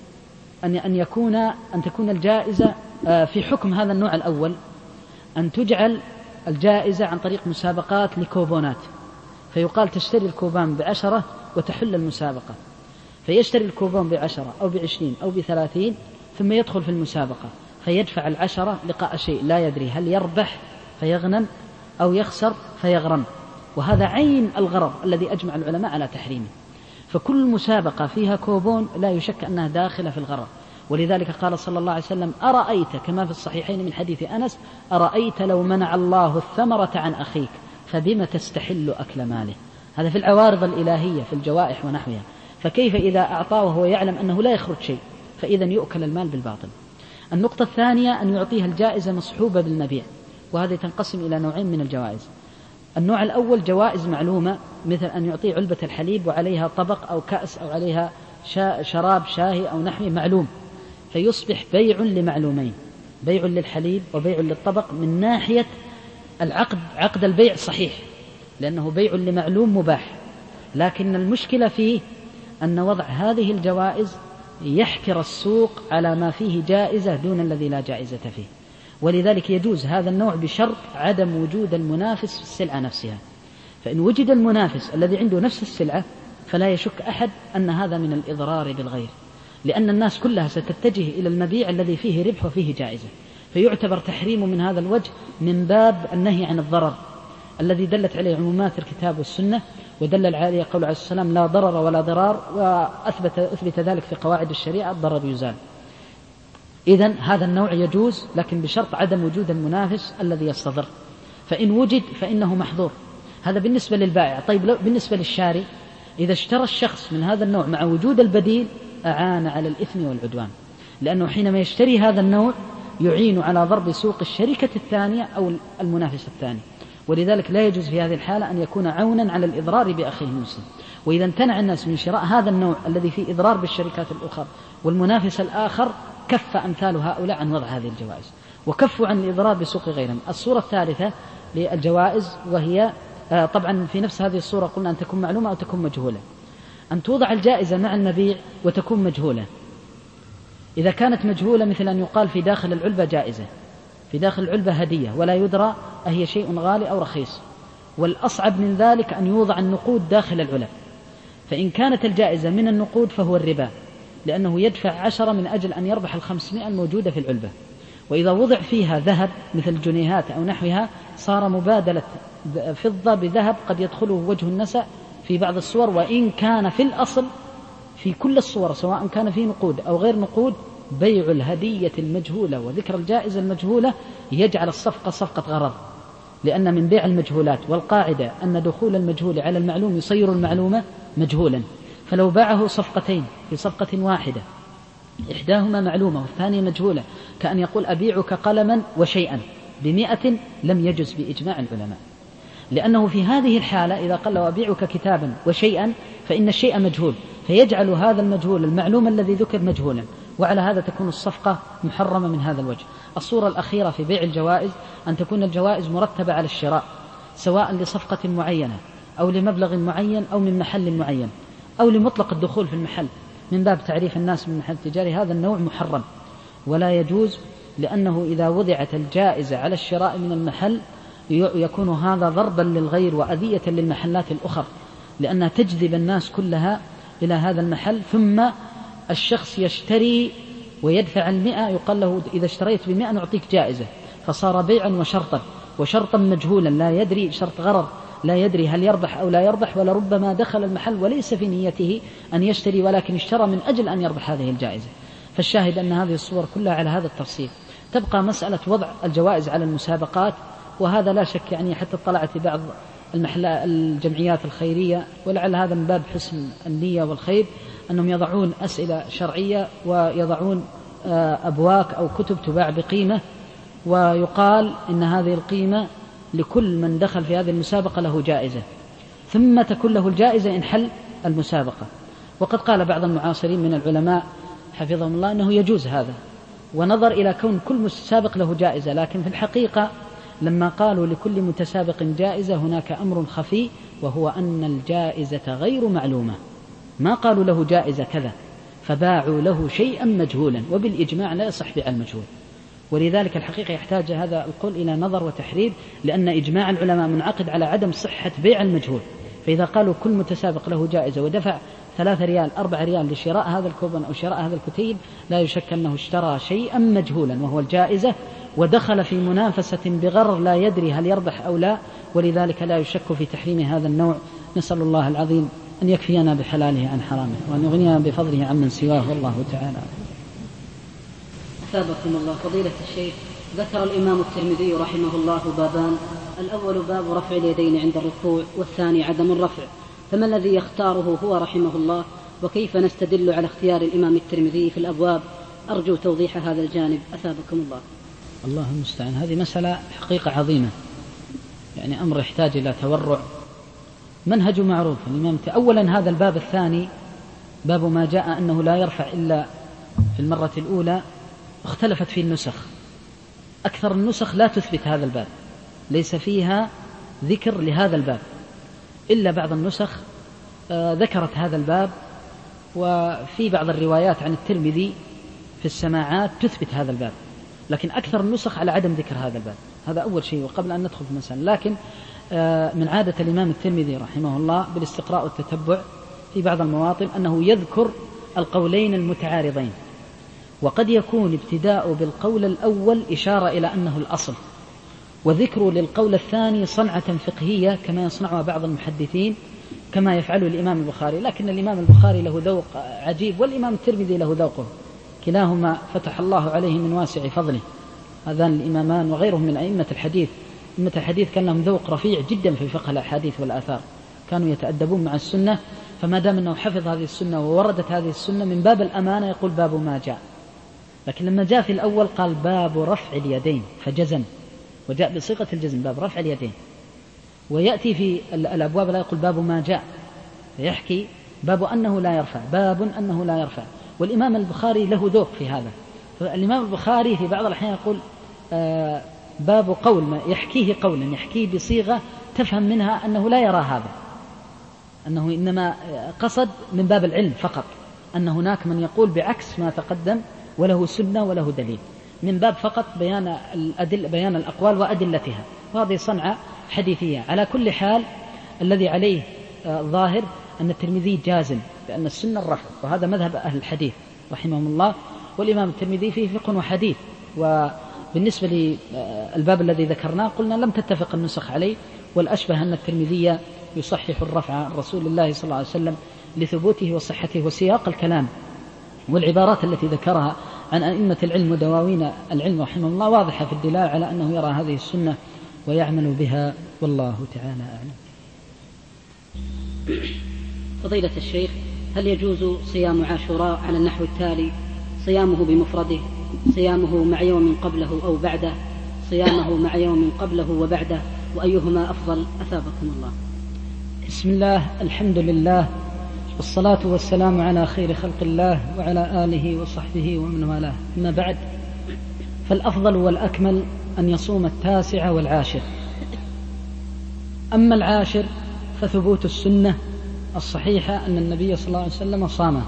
أن أن يكون أن تكون الجائزة في حكم هذا النوع الأول، أن تجعل الجائزة عن طريق مسابقات لكوبونات، فيقال تشتري الكوبان بعشرة وتحل المسابقة، فيشتري الكوبون بعشرة أو بعشرين أو بثلاثين، ثم يدخل في المسابقة فيدفع العشرة لقاء شيء لا يدري هل يربح فيغنم أو يخسر فيغرم، وهذا عين الغرر الذي أجمع العلماء على تحريمه. فكل مسابقة فيها كوبون لا يشك أنها داخلة في الغرر، ولذلك قال صلى الله عليه وسلم أرأيت، كما في الصحيحين من حديث أنس، أرأيت لو منع الله الثمرة عن أخيك فبما تستحل أكل ماله. هذا في العوارض الإلهية في الجوائح ونحوها، فكيف إذا أعطاه وهو يعلم أنه لا يخرج شيء، فإذا يؤكل المال بالباطل. النقطة الثانية أن يعطيها الجائزة مصحوبة بالمبيع، وهذه تنقسم إلى نوعين من الجوائز. النوع الأول جوائز معلومة، مثل أن يعطي علبة الحليب وعليها طبق أو كأس أو عليها شراب شاهي أو نحوه معلوم، فيصبح بيع لمعلومين، بيع للحليب وبيع للطبق. من ناحية العقد عقد البيع صحيح لأنه بيع لمعلوم مباح، لكن المشكلة فيه أن وضع هذه الجوائز يحكر السوق على ما فيه جائزة دون الذي لا جائزة فيه، ولذلك يجوز هذا النوع بشرط عدم وجود المنافس في السلعة نفسها. فإن وجد المنافس الذي عنده نفس السلعة فلا يشك أحد أن هذا من الإضرار بالغير، لأن الناس كلها ستتجه إلى المبيع الذي فيه ربح وفيه جائزة، فيعتبر تحريمه من هذا الوجه من باب النهي عن الضرر الذي دلت عليه عمومات الكتاب والسنة، ودلل عليه قول عليه السلام لا ضرر ولا ضرار، وأثبت أثبت ذلك في قواعد الشريعة الضرر يزال. إذن هذا النوع يجوز، لكن بشرط عدم وجود المنافس الذي يستضر، فإن وجد فإنه محظور. هذا بالنسبة للبائع. طيب بالنسبة للشاري، إذا اشترى الشخص من هذا النوع مع وجود البديل أعان على الإثم والعدوان، لأنه حينما يشتري هذا النوع يعين على ضرب سوق الشركة الثانية أو المنافس الثاني، ولذلك لا يجوز في هذه الحالة أن يكون عونا على الإضرار بأخيه المسلم. وإذا امتنع الناس من شراء هذا النوع الذي فيه إضرار بالشركات الأخرى والمنافس الآخر، كف أمثال هؤلاء عن وضع هذه الجوائز وكفوا عن الإضرار بسوق غيرهم. الصورة الثالثة للجوائز، وهي طبعا في نفس هذه الصورة قلنا أن تكون معلومة أو تكون مجهولة. أن توضع الجائزة مع المبيع وتكون مجهولة. إذا كانت مجهولة مثل أن يقال في داخل العلبة جائزة، في داخل العلبة هدية، ولا يدرى أهي شيء غالي أو رخيص. والأصعب من ذلك أن يوضع النقود داخل العلب. فإن كانت الجائزة من النقود فهو الربا، لأنه يدفع عشرة من أجل أن يربح الخمسمائة الموجودة في العلبة. وإذا وضع فيها ذهب مثل الجنيهات أو نحوها صار مبادلة فضة بذهب قد يدخله وجه النسأ في بعض الصور، وإن كان في الأصل في كل الصور سواء كان في نقود أو غير نقود بيع الهدية المجهولة وذكر الجائزة المجهولة يجعل الصفقة صفقة غرض، لأن من بيع المجهولات، والقاعدة أن دخول المجهول على المعلوم يصير المعلومة مجهولا. فلو باعه صفقتين في صفقة واحدة إحداهما معلومة والثانية مجهولة، كأن يقول أبيعك قلما وشيئا بمئة، لم يجز بإجماع العلماء، لأنه في هذه الحالة إذا قال أبيعك كتابا وشيئا فإن الشيء مجهول، فيجعل هذا المجهول المعلوم الذي ذكر مجهولا، وعلى هذا تكون الصفقة محرمة من هذا الوجه. الصورة الأخيرة في بيع الجوائز أن تكون الجوائز مرتبة على الشراء، سواء لصفقة معينة أو لمبلغ معين أو من محل معين أو لمطلق الدخول في المحل، من باب تعريف الناس من محل تجاري. هذا النوع محرم ولا يجوز، لأنه إذا وضعت الجائزة على الشراء من المحل يكون هذا ضربا للغير وأذية للمحلات الأخرى، لأنها تجذب الناس كلها إلى هذا المحل. ثم الشخص يشتري ويدفع المئة، يقال له إذا اشتريت بمئة نعطيك جائزة، فصار بيعا وشرطا، وشرطا مجهولا لا يدري، شرط غرر لا يدري هل يربح أو لا يربح، ولربما دخل المحل وليس في نيته أن يشتري ولكن اشترى من أجل أن يربح هذه الجائزة. فالشاهد أن هذه الصور كلها على هذا التفصيل. تبقى مسألة وضع الجوائز على المسابقات، وهذا لا شك يعني حتى اطلعت بعض المحل الجمعيات الخيرية، ولعل هذا من باب حسن النية والخير، أنهم يضعون أسئلة شرعية ويضعون أبواك أو كتب تباع بقيمة، ويقال إن هذه القيمة لكل من دخل في هذه المسابقة له جائزة، ثم تكون له الجائزة إن حل المسابقة. وقد قال بعض المعاصرين من العلماء حفظهم الله أنه يجوز هذا، ونظر إلى كون كل متسابق له جائزة، لكن في الحقيقة لما قالوا لكل متسابق جائزة هناك أمر خفي، وهو أن الجائزة غير معلومة، ما قالوا له جائزة كذا، فباعوا له شيئا مجهولا، وبالإجماع لا يصح بيع المجهول. ولذلك الحقيقة يحتاج هذا القول إلى نظر وتحرير، لأن إجماع العلماء منعقد على عدم صحة بيع المجهول. فإذا قالوا كل متسابق له جائزة ودفع ثلاثة ريال أربع ريال لشراء هذا الكوبن أو شراء هذا الكتيب، لا يشك أنه اشترى شيئا مجهولا وهو الجائزة، ودخل في منافسة بغرر لا يدري هل يربح أو لا، ولذلك لا يشك في تحريم هذا النوع. نسأل الله العظيم أن يكفينا بحلاله عن حرامه، وأن يغنينا بفضله عمن سواه، والله تعالى. أثابكم الله. فضيلة الشيخ، ذكر الإمام الترمذي رحمه الله بابان: الأول باب رفع اليدين عند الركوع، والثاني عدم الرفع، فما الذي يختاره هو رحمه الله، وكيف نستدل على اختيار الإمام الترمذي في الأبواب؟ أرجو توضيح هذا الجانب أثابكم الله. الله المستعان. هذه مسألة حقيقة عظيمة، يعني أمر يحتاج إلى تورع. منهج معروف الإمام. أولا هذا الباب الثاني باب ما جاء أنه لا يرفع إلا في المرة الأولى، اختلفت فيه النسخ. أكثر النسخ لا تثبت هذا الباب، ليس فيها ذكر لهذا الباب، إلا بعض النسخ ذكرت هذا الباب. وفي بعض الروايات عن الترمذي في السماعات تثبت هذا الباب، لكن أكثر النسخ على عدم ذكر هذا الباب. هذا أول شيء وقبل أن ندخل في المسألة. لكن من عادة الإمام الترمذي رحمه الله بالاستقراء والتتبع في بعض المواطن أنه يذكر القولين المتعارضين، وقد يكون ابتداء بالقول الأول إشارة إلى أنه الأصل، وذكر للقول الثاني صنعة فقهية كما يصنعها بعض المحدثين كما يفعله الإمام البخاري. لكن الإمام البخاري له ذوق عجيب والإمام الترمذي له ذوقه، كلاهما فتح الله عليه من واسع فضله، هذان الإمامان وغيرهم من أئمة الحديث. أئمة الحديث كان لهم ذوق رفيع جدا في فقه الأحاديث والآثار، كانوا يتأدبون مع السنة، فما دام أنه حفظ هذه السنة ووردت هذه السنة من باب الأمانة يقول باب ما جاء. لكن لما جاء في الأول قال باب رفع اليدين فجزم، وجاء بصيغة الجزم باب رفع اليدين. ويأتي في الأبواب لا يقول باب ما جاء، فيحكي باب أنه لا يرفع، باب أنه لا يرفع. والإمام البخاري له ذوق في هذا. فالإمام البخاري في بعض الأحيان يقول آه باب قول ما يحكيه قولا يحكيه بصيغة تفهم منها أنه لا يرى هذا، أنه إنما قصد من باب العلم فقط، أن هناك من يقول بعكس ما تقدم وله سنة وله دليل، من باب فقط بيان الأدل بيان الأقوال وأدلتها. وهذه صنعة حديثية. على كل حال الذي عليه ظاهر أن الترمذي جازم بأن السنة الرفع، وهذا مذهب أهل الحديث رحمهم الله. والإمام الترمذي فيه فقه وحديث. وبالنسبة للباب الذي ذكرناه قلنا لم تتفق النسخ عليه، والأشبه أن الترمذي يصحح الرفع عن رسول الله صلى الله عليه وسلم لثبوته وصحته. وسياق الكلام والعبارات التي ذكرها عن أئمة العلم ودواوين العلم رحمه الله واضحة في الدلالة على أنه يرى هذه السنة ويعمل بها، والله تعالى أعلم. فضيلة الشيخ، هل يجوز صيام عاشوراء على النحو التالي: صيامه بمفرده، صيامه مع يوم قبله أو بعده، صيامه مع يوم قبله وبعده، وأيهما أفضل أثابكم الله؟ بسم الله، الحمد لله، والصلاة والسلام على خير خلق الله وعلى آله وصحبه ومن والاه. أما بعد، فالأفضل والأكمل أن يصوم التاسع والعاشر. أما العاشر فثبوت السنة الصحيحة أن النبي صلى الله عليه وسلم صامه.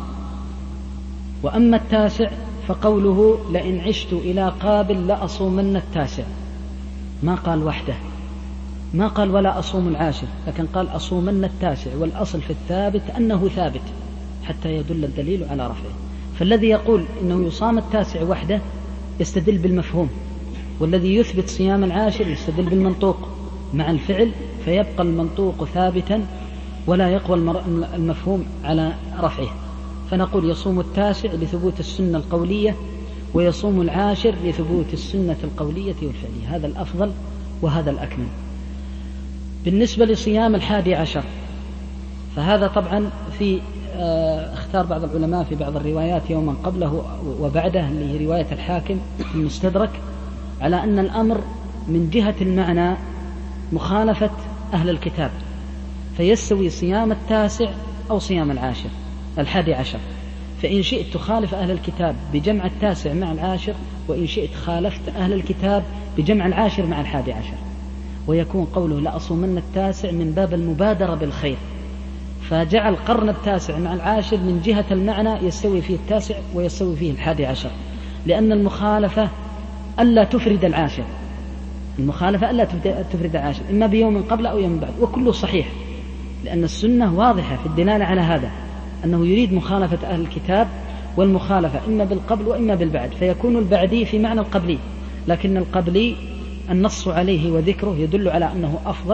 وأما التاسع فقوله لئن عشت إلى قابل لأصومن التاسع، ما قال وحده، ما قال ولا أصوم العاشر، لكن قال أصومن التاسع. والأصل في الثابت أنه ثابت حتى يدل الدليل على رفعه. فالذي يقول إنه يصام التاسع وحده يستدل بالمفهوم، والذي يثبت صيام العاشر يستدل بالمنطوق مع الفعل، فيبقى المنطوق ثابتا ولا يقوى المفهوم على رفعه. فنقول يصوم التاسع لثبوت السنة القولية، ويصوم العاشر لثبوت السنة القولية والفعلية. هذا الأفضل وهذا الأكمل. بالنسبة لصيام الحادي عشر فهذا طبعا في اختار بعض العلماء في بعض الروايات يوما قبله وبعده، اللي هي رواية الحاكم في المستدرك، على أن الأمر من جهة المعنى مخالفة أهل الكتاب، فيستوي صيام التاسع أو صيام العاشر الحادي عشر. فإن شئت تخالف أهل الكتاب بجمع التاسع مع العاشر، وإن شئت خالفت أهل الكتاب بجمع العاشر مع الحادي عشر. ويكون قوله لأصومن التاسع من باب المبادرة بالخير، فجعل قرن التاسع مع العاشر من جهة المعنى يستوي فيه التاسع ويستوي فيه الحادي عشر، لأن المخالفة ألا تفرد العاشر، المخالفة ألا تفرد العاشر إما بيوم قبل أو يوم بعد، وكله صحيح، لأن السنة واضحة في الدلالة على هذا، أنه يريد مخالفة أهل الكتاب، والمخالفة إما بالقبل وإما بالبعد، فيكون البعدي في معنى القبلي، لكن القبلي النص عليه وذكره يدل على أنه أفضل.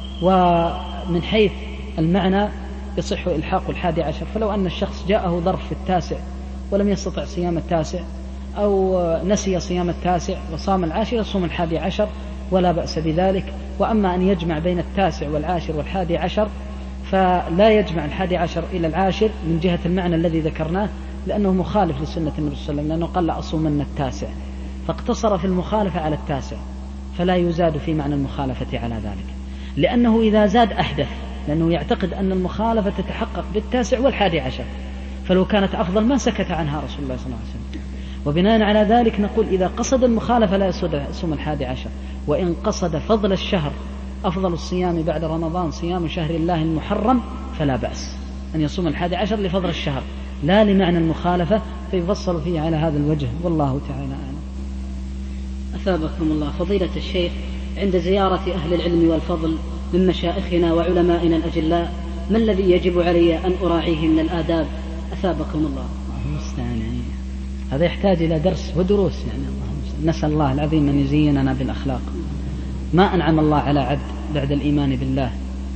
ومن حيث المعنى يصح إلحاق الحادي عشر. فلو أن الشخص جاءه ظرف في التاسع ولم يستطع صيام التاسع، أو نسي صيام التاسع وصام العاشر، يصوم الحادي عشر ولا بأس بذلك. وأما أن يجمع بين التاسع والعاشر والحادي عشر فلا يجمع الحادي عشر إلى العاشر من جهة المعنى الذي ذكرناه، لأنه مخالف لسنة النبي صلى الله عليه وسلم، لأنه قال لأصومن التاسع، فاقتصر في المخالفة على التاسع، فلا يزاد في معنى المخالفة على ذلك، لأنه إذا زاد أحدث، لأنه يعتقد أن المخالفة تتحقق بالتاسع والحادي عشر، فلو كانت أفضل ما سكت عنها رسول الله صلى الله عليه وسلم. وبناء على ذلك نقول إذا قصد المخالفة لا يصوم الحادي عشر، وإن قصد فضل الشهر أفضل الصيام بعد رمضان صيام شهر الله المحرم فلا بأس أن يصوم الحادي عشر لفضل الشهر لا لمعنى المخالفة، فيفصل فيه على هذا الوجه، والله تعالى أعلم. أثابكم الله. فضيلة الشيخ، عند زيارة أهل العلم والفضل من مشائخنا وعلمائنا الأجلاء ما الذي يجب علي أن أراعيه من الآداب؟ أثابكم الله. يعني هذا يحتاج إلى درس ودروس، يعني الله نسأل الله العظيم أن يزيننا بالأخلاق. ما أنعم الله على عبد بعد الإيمان بالله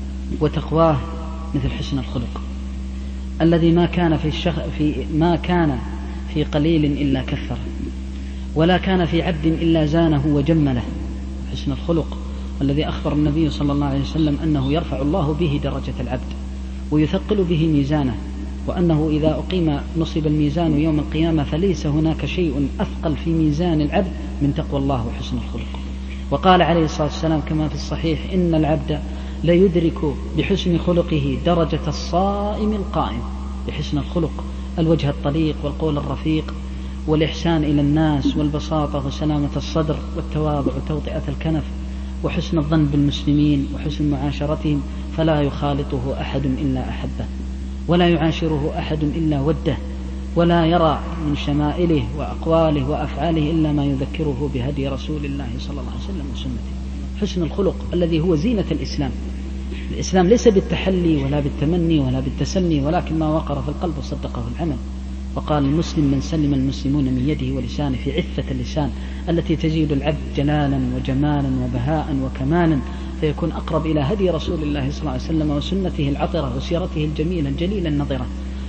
وتقواه مثل حسن الخلق الذي ما كان في, الشخ... في ما كان في قليل إلا كثر، ولا كان في عبد إلا زانه وجمله. حسن الخلق الذي أخبر النبي صلى الله عليه وسلم أنه يرفع الله به درجة العبد ويثقل به ميزانه، وأنه إذا أقيم نصب الميزان يوم القيامة فليس هناك شيء أثقل في ميزان العبد من تقوى الله وحسن الخلق. وقال عليه الصلاة والسلام كما في الصحيح: إن العبد ليدرك بحسن خلقه درجة الصائم القائم. بحسن الخلق الوجه الطليق والقول الرفيق والإحسان إلى الناس والبساطة وسلامة الصدر والتواضع وتوطئة الكنف وحسن الظن بالمسلمين وحسن معاشرتهم، فلا يخالطه أحد إلا أحبه، ولا يعاشره أحد إلا وده، ولا يرى من شمائله وأقواله وأفعاله إلا ما يذكره بهدي رسول الله صلى الله عليه وسلم وسنته. حسن الخلق الذي هو زينة الإسلام. الإسلام ليس بالتحلي ولا بالتمني ولا بالتسني، ولكن ما وقر في القلب وصدقه العمل. وقال: المسلم من سلم المسلمون من يده ولسانه، في عفة اللسان التي تزيد العبد جلالا وجمالا وبهاء وكمالا، فيكون أقرب إلى هدي رسول الله صلى الله عليه وسلم وسنته العطرة وسيرته الجميلة الجليلة النظرة.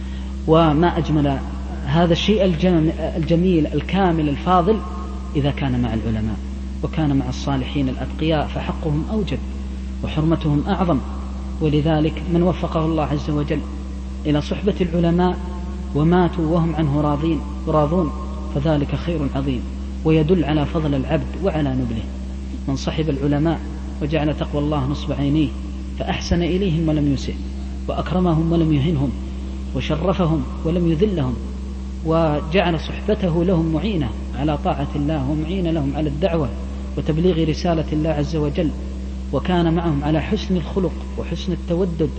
وما أجمل هذا الشيء الجميل الكامل الفاضل إذا كان مع العلماء وكان مع الصالحين الأتقياء، فحقهم أوجب وحرمتهم أعظم. ولذلك من وفقه الله عز وجل إلى صحبة العلماء وماتوا وهم عنه راضين راضون فذلك خير عظيم، ويدل على فضل العبد وعلى نبله. من صحب العلماء وجعل تقوى الله نصب عينيه فأحسن إليهم ولم يسئ، وأكرمهم ولم يهنهم، وشرفهم ولم يذلهم، وجعل صحبته لهم معينة على طاعة الله ومعينة لهم على الدعوة وتبليغ رسالة الله عز وجل، وكان معهم على حسن الخلق وحسن التودد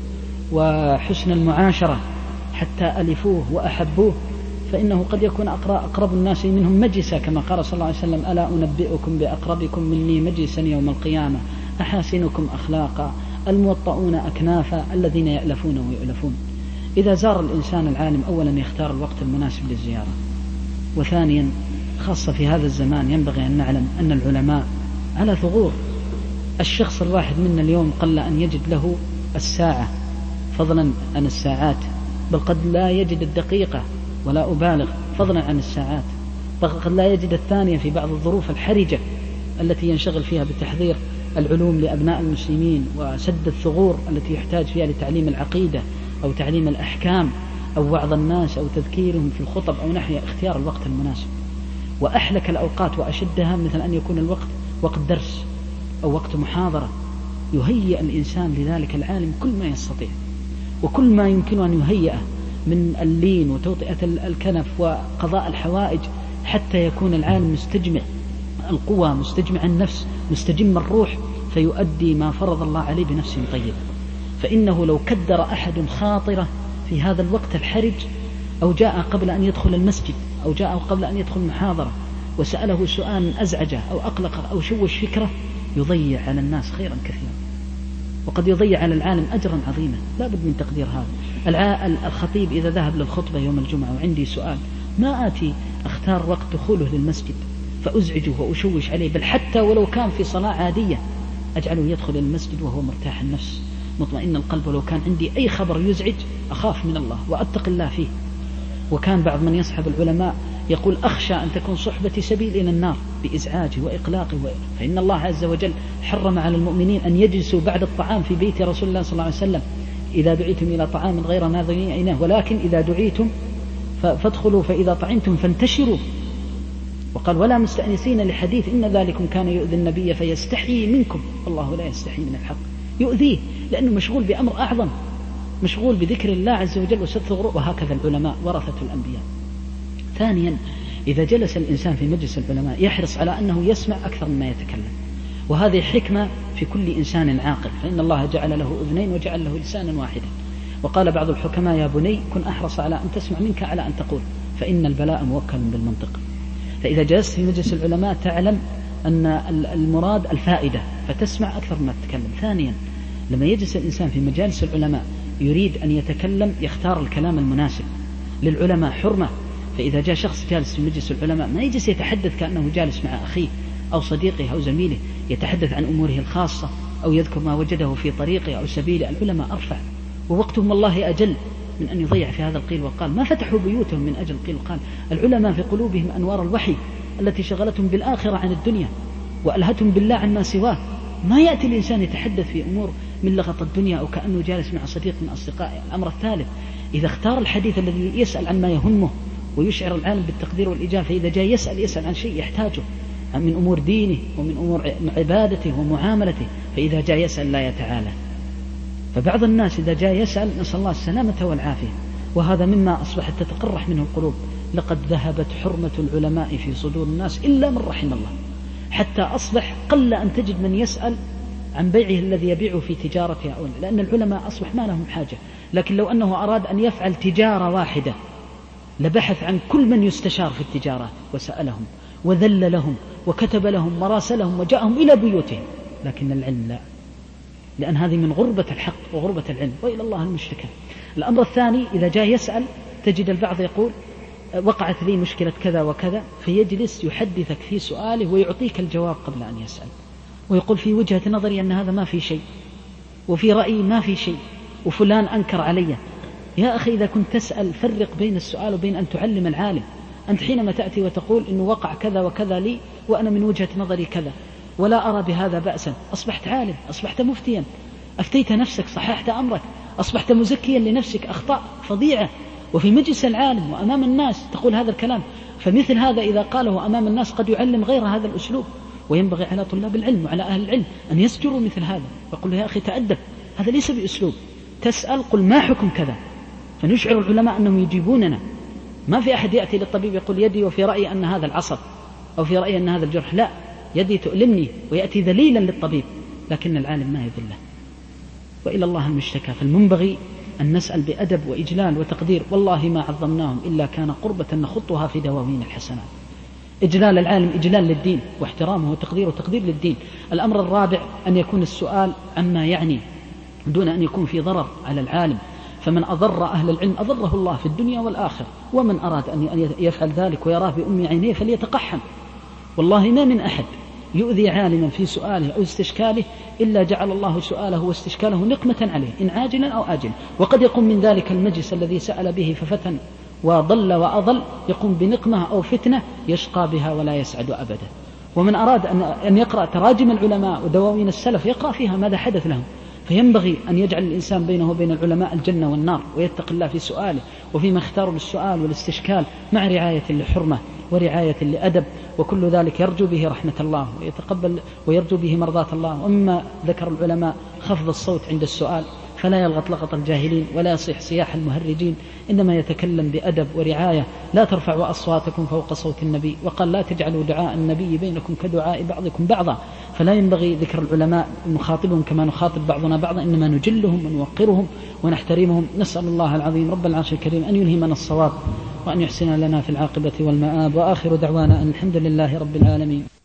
وحسن المعاشرة حتى ألفوه وأحبوه. فإنه قد يكون أقرب الناس منهم مجلسا، كما قال صلى الله عليه وسلم: ألا أنبئكم بأقربكم مني مجلسا يوم القيامة أحاسنكم أخلاقا الموطؤون أكنافا الذين يألفون ويؤلفون. إذا زار الإنسان العالم أولا يختار الوقت المناسب للزيارة، وثانيا خاصة في هذا الزمان ينبغي أن نعلم أن العلماء على ثغور. الشخص الواحد منا اليوم قل أن يجد له الساعة، فضلا عن الساعات، بل قد لا يجد الدقيقة، ولا أبالغ، فضلا عن الساعات، بل قد لا يجد الثانية في بعض الظروف الحرجة التي ينشغل فيها بتحضير العلوم لأبناء المسلمين وسد الثغور التي يحتاج فيها لتعليم العقيدة أو تعليم الأحكام أو وعظ الناس أو تذكيرهم في الخطب أو نحيا. اختيار الوقت المناسب. وأحلك الأوقات وأشدها مثل أن يكون الوقت وقت درس أو وقت محاضرة، يهيئ الإنسان لذلك العالم كل ما يستطيع وكل ما يمكن أن يهيئه من اللين وتوطئة الكنف وقضاء الحوائج، حتى يكون العالم مستجمع القوى، مستجمع النفس، مستجم الروح، فيؤدي ما فرض الله عليه بنفس طيب. فإنه لو كدر أحد خاطرة في هذا الوقت الحرج، أو جاء قبل أن يدخل المسجد، أو جاء قبل أن يدخل محاضرة وسأله سؤال أزعجه أو أقلق أو شوش فكرة، يضيع على الناس خيرا كثيرا، وقد يضيع على العالم أجرا عظيما. لا بد من تقدير هذا. الخطيب إذا ذهب للخطبة يوم الجمعة وعندي سؤال، ما آتي أختار وقت دخوله للمسجد فأزعجه وأشوش عليه، بل حتى ولو كان في صلاة عادية أجعله يدخل المسجد وهو مرتاح النفس مطمئن القلب. ولو كان عندي أي خبر يزعج أخاف من الله وأتقي الله فيه. وكان بعض من يصحب العلماء يقول: أخشى أن تكون صحبتي سبيل إلى النار بإزعاجه وإقلاقه، فإن الله عز وجل حرم على المؤمنين أن يجلسوا بعد الطعام في بيت رسول الله صلى الله عليه وسلم إذا دعيتم إلى طعام غير ناظرين إناه، ولكن إذا دعيتم فادخلوا فإذا طعمتم فانتشروا. وقال: ولا مستأنسين لحديث إن ذلكم كان يؤذي النبي فيستحيي منكم، والله لا يستحيي من الحق. يؤذيه لأنه مشغول بأمر أعظم، مشغول بذكر الله عز وجل وسد ثغره. وهكذا العلماء ورثة الأنبياء. ثانيا، إذا جلس الإنسان في مجلس العلماء يحرص على أنه يسمع أكثر مما يتكلم، وهذه حكمة في كل إنسان عاقل، فإن الله جعل له أذنين وجعل له لسانا واحدا. وقال بعض الحكماء: يا بني كن أحرص على أن تسمع منك على أن تقول، فإن البلاء موكل بالمنطق. فإذا جلست في مجلس العلماء تعلم أن المراد الفائدة فتسمع أكثر ما تتكلم. ثانيا لما يجلس الإنسان في مجالس العلماء يريد أن يتكلم يختار الكلام المناسب. للعلماء حرمة، فإذا جاء شخص جالس في مجلس العلماء ما يجلس يتحدث كأنه جالس مع أخيه أو صديقه أو زميله، يتحدث عن أموره الخاصة أو يذكر ما وجده في طريقه أو سبيله. العلماء أرفع ووقتهم والله أجل من أن يضيع في هذا القيل وقال. ما فتحوا بيوتهم من أجل القيل وقال. العلماء في قلوبهم أنوار الوحي التي شغلتهم بالآخرة عن الدنيا وألهتهم بالله عما سواه. ما يأتي الإنسان يتحدث في أمور من لغط الدنيا أو كأنه جالس مع صديق من أصدقائه. الأمر الثالث إذا اختار الحديث الذي يسأل عن ما يهمه ويشعر العالم بالتقدير والإجابة، فإذا جاء يسأل يسأل عن شيء يحتاجه من أمور دينه ومن أمور عبادته ومعاملته، فإذا جاء يسأل لا يتعالى. فبعض الناس إذا جاء يسأل نسأل الله السلامة والعافية، وهذا مما أصبحت تتقرح منه القلوب. لقد ذهبت حرمة العلماء في صدور الناس إلا من رحم الله، حتى أصبح قل أن تجد من يسأل عن بيعه الذي يبيعه في تجارته، لأن العلماء أصبح ما لهم حاجة. لكن لو أنه أراد أن يفعل تجارة واحدة لبحث عن كل من يستشار في التجارات وسألهم وذل لهم وكتب لهم مراسلهم وجاءهم إلى بيوتهم. لكن العلم لا، لأن هذه من غربة الحق وغربة العلم، وإلى الله المشتكى. الأمر الثاني إذا جاء يسأل تجد البعض يقول وقعت لي مشكلة كذا وكذا، فيجلس يحدثك في سؤاله ويعطيك الجواب قبل أن يسأل، ويقول في وجهة نظري أن هذا ما في شيء، وفي رأيي ما في شيء، وفلان أنكر علي. يا أخي إذا كنت تسأل فرق بين السؤال وبين أن تعلم العالم. أنت حينما تأتي وتقول إنه وقع كذا وكذا لي وأنا من وجهة نظري كذا ولا أرى بهذا بأسا، أصبحت عالم، أصبحت مفتيا، أفتيت نفسك، صححت أمرك، أصبحت مزكيا لنفسك، أخطاء فظيعة. وفي مجلس العالم وأمام الناس تقول هذا الكلام. فمثل هذا إذا قاله أمام الناس قد يعلم غير هذا الأسلوب. وينبغي على طلاب العلم وعلى أهل العلم أن يسجروا مثل هذا، ويقول يا أخي تأدب، هذا ليس بأسلوب. تسأل قل ما حكم كذا، فنشعر العلماء أنهم يجيبوننا. ما في أحد يأتي للطبيب يقول يدي وفي رأيي أن هذا العصب أو في رأيي أن هذا الجرح، لا، يدي تؤلمني، ويأتي ذليلا للطبيب. لكن العالم ما يذله، وإلى الله المشتكى. فالمنبغي أن نسأل بأدب وإجلال وتقدير. والله ما عظمناهم إلا كان قربة نخطها في دواوين الحسنات. إجلال العالم إجلال للدين، واحترامه وتقديره وتقدير للدين. الأمر الرابع أن يكون السؤال عما يعني دون أن يكون في ضرر على العالم. فمن أضر أهل العلم أضره الله في الدنيا والآخرة، ومن أراد أن يفعل ذلك ويراه بأم عينيه فليتقحم. والله ما من أحد يؤذي عالما في سؤاله أو استشكاله إلا جعل الله سؤاله واستشكاله نقمة عليه إن عاجلا أو آجلا. وقد يقوم من ذلك المجلس الذي سأل به ففتن وضل وأضل يقوم بنقمة أو فتنة يشقى بها ولا يسعد أبدا. ومن أراد أن يقرأ تراجم العلماء ودواوين السلف يقرأ فيها ماذا حدث لهم. فينبغي أن يجعل الإنسان بينه وبين العلماء الجنة والنار، ويتقي الله في سؤاله وفيما اختاروا للسؤال والاستشكال، مع رعاية لحرمة ورعاية لأدب، وكل ذلك يرجو به رحمة الله ويتقبل ويرجو به مرضاة الله. ومما ذكر العلماء خفض الصوت عند السؤال، فلا يلغط لغط الجاهلين ولا يصيح صياح المهرجين، إنما يتكلم بأدب ورعاية. لا ترفعوا أصواتكم فوق صوت النبي، وقال لا تجعلوا دعاء النبي بينكم كدعاء بعضكم بعضا. فلا ينبغي ذكر العلماء نخاطبهم كما نخاطب بعضنا بعضا، إنما نجلهم ونوقرهم ونحترمهم. نسأل الله العظيم رب العرش الكريم أن يلهمنا الصواب وأن يحسن لنا في العاقبة والمآب. وآخر دعوانا أن الحمد لله رب العالمين.